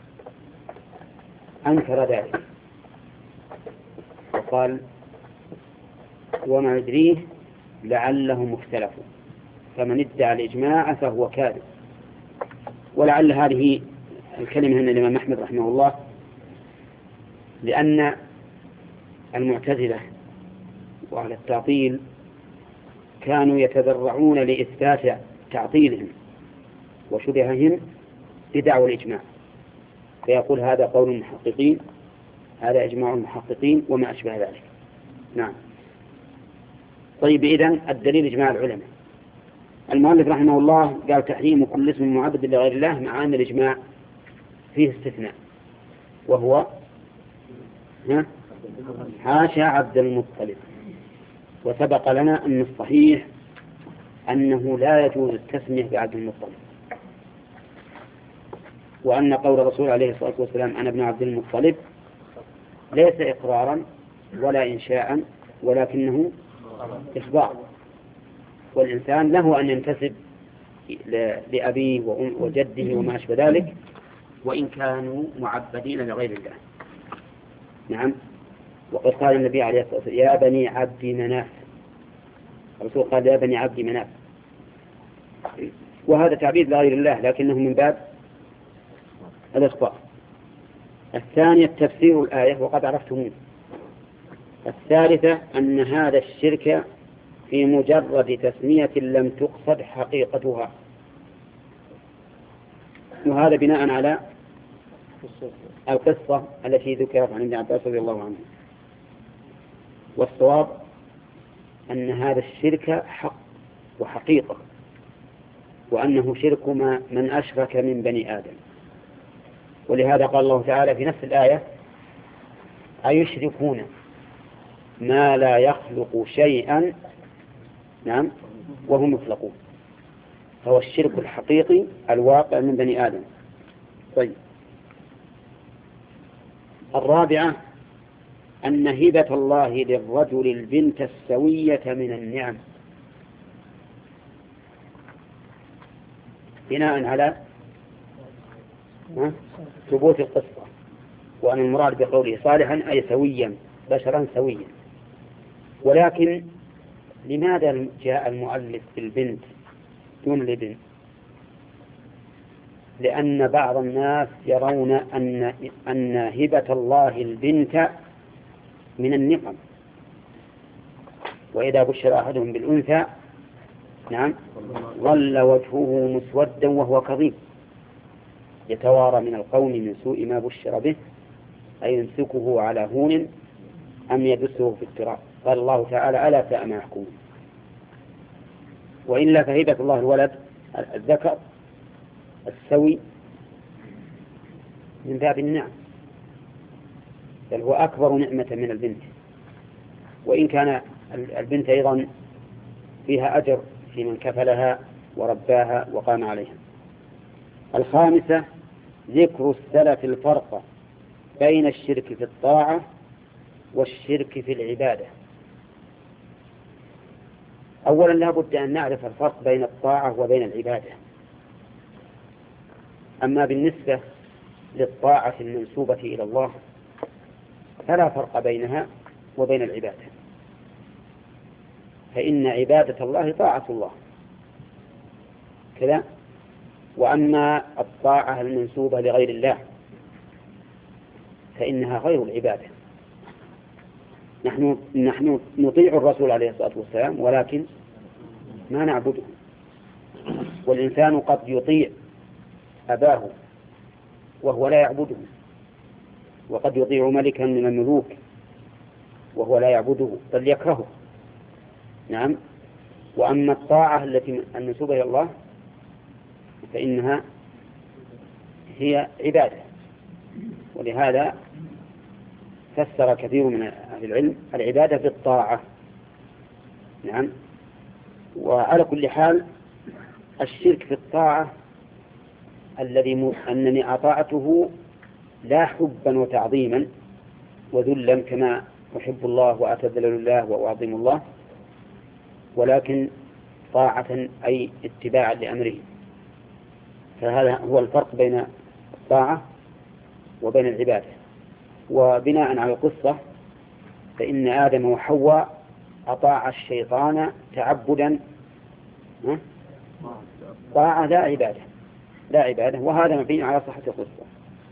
[SPEAKER 1] أنكر ذلك وقال: وما يدريه لعلهم اختلفوا، فمن ادعى الإجماع فهو كاذب. ولعل هذه الكلمة من الإمام أحمد رحمه الله، لأن المعتزلة وأهل التعطيل كانوا يتذرعون لإثبات تعطيلهم وشبههم بدعوى الإجماع، فيقول هذا قول المحققين، هذا إجماع المحققين وما أشبه ذلك. نعم. طيب، إذن الدليل إجماع العلماء. المؤلف رحمه الله قال: تحريم كل اسم معبد لغير الله، مع أن الإجماع فيه استثناء، وهو حاشا عبد المطلب. وسبق لنا أن الصحيح أنه لا يجوز التسمية بعبد المطلب، وأن قول الرسول عليه الصلاة والسلام: أنا ابن عبد المطلب ليس إقرارا ولا إنشاء، ولكنه إخبار. والإنسان له أن ينتسب لأبيه وجده وما أشبه ذلك، وإن كانوا معبدين لغير الله. نعم. وقد قال النبي عليه الصلاة والسلام يا بني عبد مناف، الرسول قال يا بني عبد مناف، وهذا تعبير لغير الله لكنه من باب الإخبار. الثانية تفسير الآية وقد عرفتموه. الثالثة أن هذا الشرك في مجرد تسمية لم تقصد حقيقتها، وهذا بناء على القصة التي ذكرت عن ابن عباس رضي الله عنه. والصواب أن هذا الشرك حق وحقيقة، وأنه شرك من أشرك من بني آدم. ولهذا قال الله تعالى في نفس الآية أيشركون ما لا يخلق شيئا نعم وهم يخلقون، هو الشرك الحقيقي الواقع من بني آدم. طيب، الرابعة أن هبة الله للرجل البنت السوية من النعم بناء على ثبوت القصة، وأن المراد بقوله صالحا أي سويا، بشرا سويا. ولكن لماذا جاء المؤلف بالبنت دون الابن؟ لأن بعض الناس يرون أن أن هبة الله البنت من النقم، وإذا بشر أحدهم بالأنثى نعم ظل وجهه مسودا وهو كظيم يتوارى من القوم من سوء ما بشر به أيمسكه على هون أم يدسه في التراب. قال الله تعالى ألا ساء ما يحكمون. وإلا فهبة الله الولد الذكر السوي من باب النعم، بل هو أكبر نعمة من البنت، وإن كان البنت أيضا فيها أجر في من كفلها ورباها وقام عليها. الخامسة ذكر السلف الفرق بين الشرك في الطاعة والشرك في العبادة. أولا لا بد أن نعرف الفرق بين الطاعة وبين العبادة. أما بالنسبة للطاعة المنسوبة إلى الله فلا فرق بينها وبين العبادة، فإن عبادة الله طاعة الله كذا. وأما الطاعة المنسوبة لغير الله فإنها غير العبادة. نحن نحن نطيع الرسول عليه الصلاة والسلام ولكن ما نعبده. والإنسان قد يطيع أباه وهو لا يعبده، وقد يطيع ملكا من الملوك وهو لا يعبده بل يكرهه. نعم. وأما الطاعة التي المنسوبة إلى الله فإنها هي عبادة. ولهذا فسر كثير من أهل العلم العبادة بالطاعة. نعم. وعلى كل حال الشرك في الطاعة الذي أنني أطاعته لا حبا وتعظيما وذلا كما أحب الله وأتذلل الله وأعظم الله، ولكن طاعة أي اتباعا لأمره. فهذا هو الفرق بين الطاعة وبين العبادة. وبناء على القصة فإن آدم وحواء أطاع الشيطان تعبدا طاعة لا عبادة لا عبادة وهذا مبني على صحة القصة.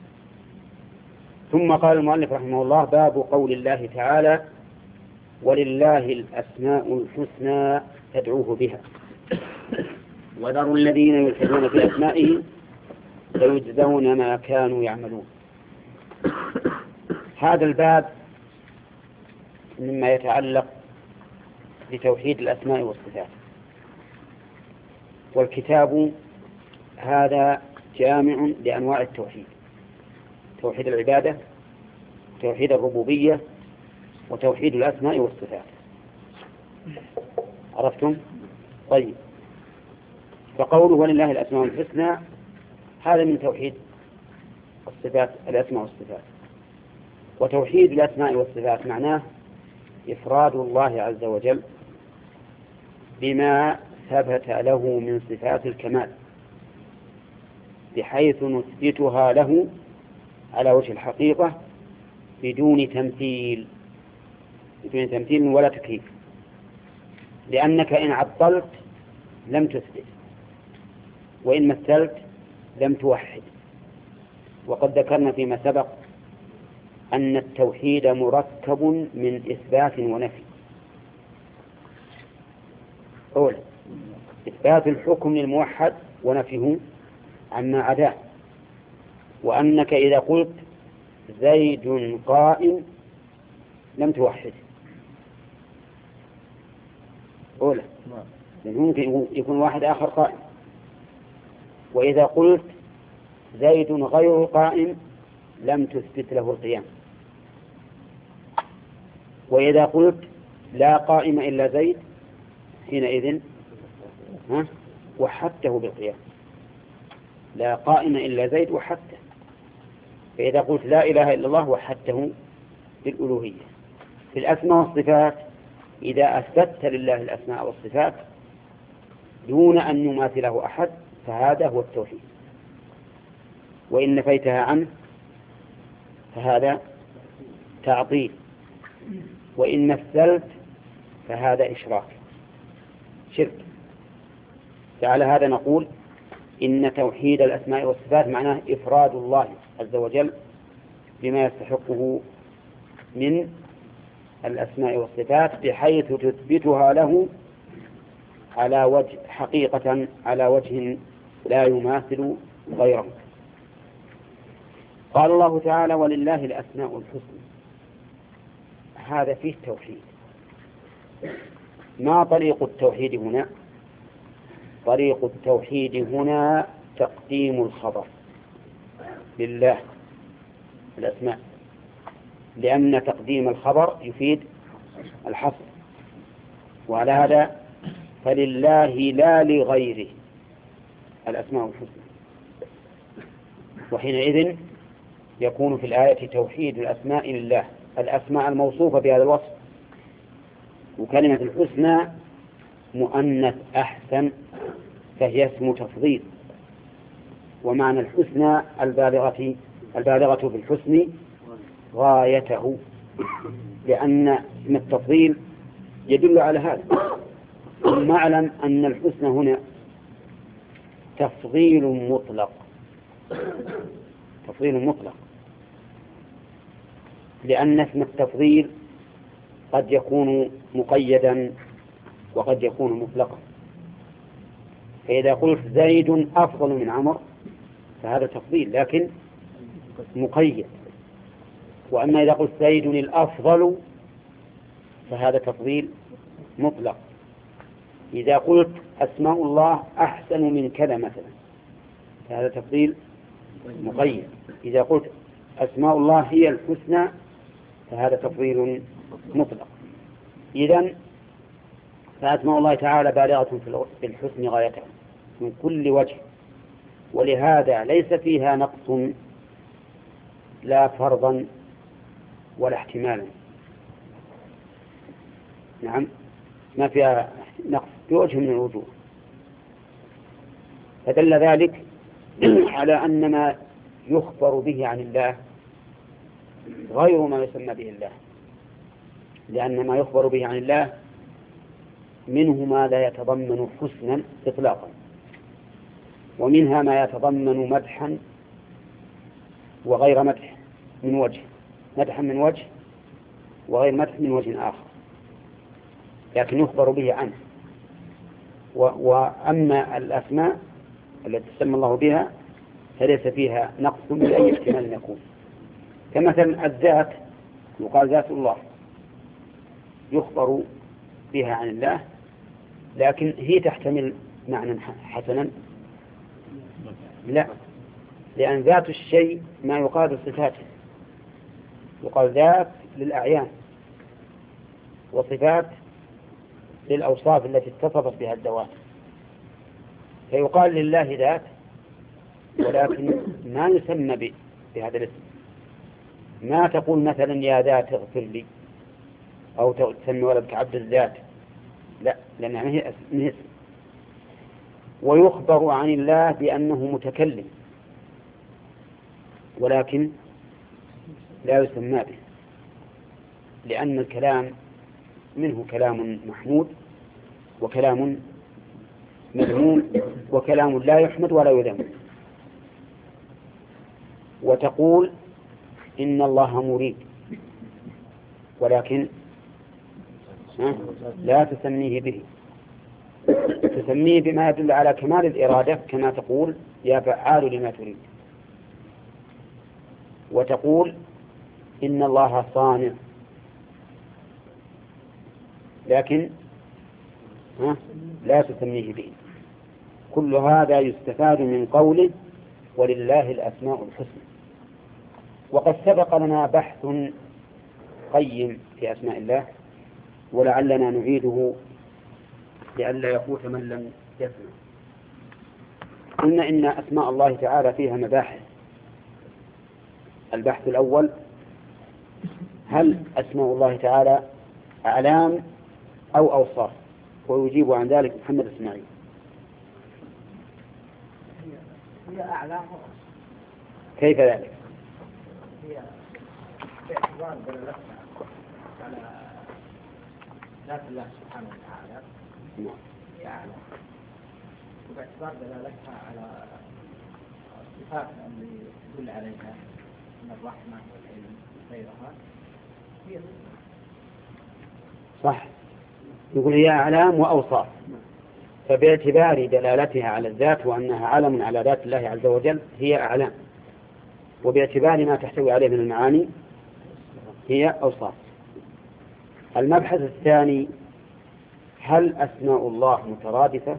[SPEAKER 1] ثم قال المؤلف رحمه الله باب قول الله تعالى ولله الأسماء الحسنى فادعوه بها وذروا الذين يلحدون في أسمائه سيجزون ما كانوا يعملون. هذا الباب مما يتعلق بتوحيد الأسماء والصفات، والكتاب هذا جامع لأنواع التوحيد: توحيد العبادة، توحيد الربوبية، وتوحيد الأسماء والصفات. عرفتم؟ طيب، فقوله ولله الأسماء الحسنى هذا من توحيد الصفات الأسماء والصفات. وتوحيد الأسماء والصفات معناه إفراد الله عز وجل بما ثبت له من صفات الكمال بحيث نثبتها له على وجه الحقيقة بدون تمثيل بدون تمثيل ولا تكييف، لأنك إن عطلت لم تثبت، وإن مثلت لم توحد. وقد ذكرنا فيما سبق أن التوحيد مركب من إثبات ونفي. أولا إثبات الحكم للموحد ونفيه عما عداه، وأنك إذا قلت زيد قائم لم توحد. أولا لأن ممكن يكون واحد آخر قائم. وإذا قلت زيد غير قائم لم تثبت له القيام. وإذا قلت لا قائم إلا زيد حينئذ ها وحدته بالقيام، لا قائم إلا زيد وحدته. فإذا قلت لا إله إلا الله وحدته بالألوهية. في الأسماء والصفات إذا أثبتت لله الأسماء والصفات دون أن يماثله أحد فهذا هو التوحيد، وإن نفيتها عنه فهذا تعطيل، وإن مثلت فهذا إشراك شرك. فعلى هذا نقول إن توحيد الأسماء والصفات معناه إفراد الله عز وجل بما يستحقه من الأسماء والصفات بحيث تثبتها له على وجه حقيقة على وجه لا يماثل غيره. قال الله تعالى ولله الأسماء الحسنى، هذا فيه توحيد. ما طريق التوحيد هنا؟ طريق التوحيد هنا تقديم الخبر لله الأسماء، لأن تقديم الخبر يفيد الحصر. وعلى هذا فلله لا لغيره الأسماء الحسنى، وحينئذ يكون في الآية توحيد الأسماء لله، الأسماء الموصوفة بهذا الوصف. وكلمة الحسنى مؤنث أحسن فهي اسم تفضيل، ومعنى الحسنى البالغة البالغة بالحسن غايته، لأن اسم التفضيل يدل على هذا. ثم اعلم أن الحسنى هنا تفضيل مطلق، تفضيل مطلق، لأن اسم التفضيل قد يكون مقيدا وقد يكون مطلقا. فإذا قلت زيد أفضل من عمر فهذا تفضيل لكن مقيد. وأما إذا قلت زيد الأفضل فهذا تفضيل مطلق. إذا قلت أسماء الله أحسن من كذا مثلا فهذا تفضيل مقيد. إذا قلت أسماء الله هي الحسنى فهذا تفضيل مطلق. إذن فأسماء الله تعالى بالغة في الحسن غايته من كل وجه، ولهذا ليس فيها نقص لا فرضا ولا احتمالا. نعم ما فيها نقص بوجه من الوجوه. فدل ذلك على أن ما يخبر به عن الله غير ما يسمى به الله، لأن ما يخبر به عن الله منه ما لا يتضمن حسنا إطلاقا، ومنها ما يتضمن مدحا وغير مدح من وجه، مدحا من وجه وغير مدح من وجه آخر، لكن يخبر به عنه. وأما الأسماء التي تسمى الله بها فليس فيها نقص بأي احتمال يكون. كمثلا الذات يقال ذات الله يخبر بها عن الله، لكن هي تحتمل معنى حسنا؟ لا، لأن ذات الشيء ما يقابل صفاته. يقال ذات للأعيان وصفات للأوصاف التي اتصفت بها الذوات. فيقال لله ذات ولكن ما يسمى بهذا الاسم. ما تقول مثلا يا ذات اغفر لي أو تسمي ولدك عبد الذات، لا، لأنها ما هي اسم. ويخبر عن الله بأنه متكلم ولكن لا يسمى به، لأن الكلام منه كلام محمود وكلام مذموم وكلام لا يحمد ولا يذم. وتقول إن الله مريد، ولكن لا تسميه به، تسميه بما يدل على كمال الإرادة، كما تقول يا فعال لما تريد. وتقول إن الله صانع، لكن لا تسميه به. كل هذا يستفاد من قوله ولله الأسماء الحسنى. وقد سبق لنا بحث قيم في أسماء الله، ولعلنا نعيده لئلا يفوت من لم يسمع. قلنا إن أسماء الله تعالى فيها مباحث. البحث الأول: هل أسماء الله تعالى أعلام أو أوصاف؟ ويجيب عن ذلك محمد إسماعيل.
[SPEAKER 6] هي أعلام.
[SPEAKER 1] كيف ذلك؟
[SPEAKER 6] هي باعتبار دلالتها على ذات الله سبحانه وتعالى هي أعلام، وباعتبار دلالتها على الصفات اللي تدل عليها من الرحمة والعلم وغيرها هي
[SPEAKER 1] صح. يقول هي أعلام وأوصاف، فباعتبار دلالتها على الذات وأنها علم على ذات الله عز وجل هي أعلام، وباعتبار ما تحتوي عليه من المعاني هي أوصاف. المبحث الثاني: هل أسماء الله مترادفة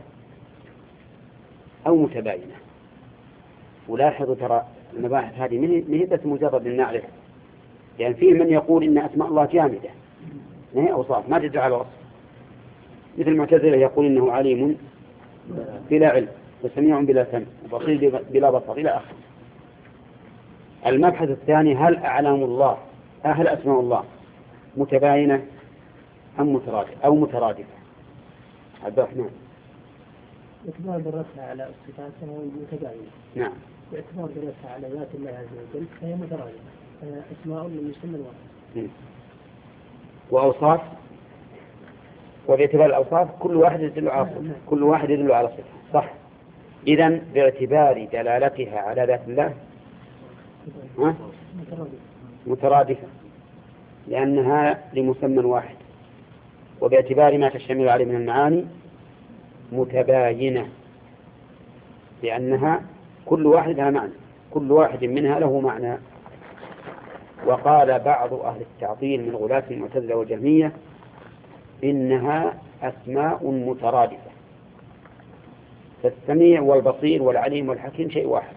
[SPEAKER 1] أو متباينة؟ ولاحظوا ترى المباحث هذه من هي بس مجرد أن نعرف، يعني فيه من يقول إن أسماء الله جامدة ما هي أوصاف ما تدل على وصف، مثل المعتزلة يقول إنه عليم بلا علم وسميع بلا سمع وبصير بلا بصر إلى آخره. المبحث الثاني: هل أعلام الله هل أسماء الله متباينة أم مترادفة أو مترادفة؟ عبد الرحمن.
[SPEAKER 4] باعتبار درسها على الصفات فهي متباينة.
[SPEAKER 1] نعم.
[SPEAKER 4] باعتبار درسها على ذات الله عز وجل فهي مترادفة، فهي أسماء من يسمى الواحد.
[SPEAKER 1] وأوصاف، وباعتبار الأوصاف كل واحد يدل على صفة، كل واحد يدل على صفة. صح. إذن باعتبار دلالتها على ذات الله ها؟ مترادفة لأنها لمسمى واحد، وباعتبار ما تشتمل عليه من المعاني متباينة لأنها كل واحد لها معنى، كل واحد منها له معنى. وقال بعض أهل التعطيل من غلاة المعتزلة والجهمية إنها أسماء مترادفة، فالسميع والبصير والعليم والحكيم شيء واحد.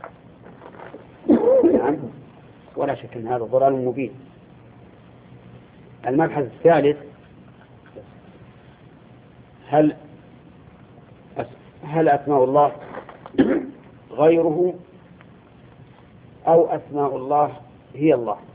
[SPEAKER 1] نعم، ولا شك أن هذا ضلال مبين. المبحث الثالث: هل هل أسماء الله غيره أو أسماء الله هي الله؟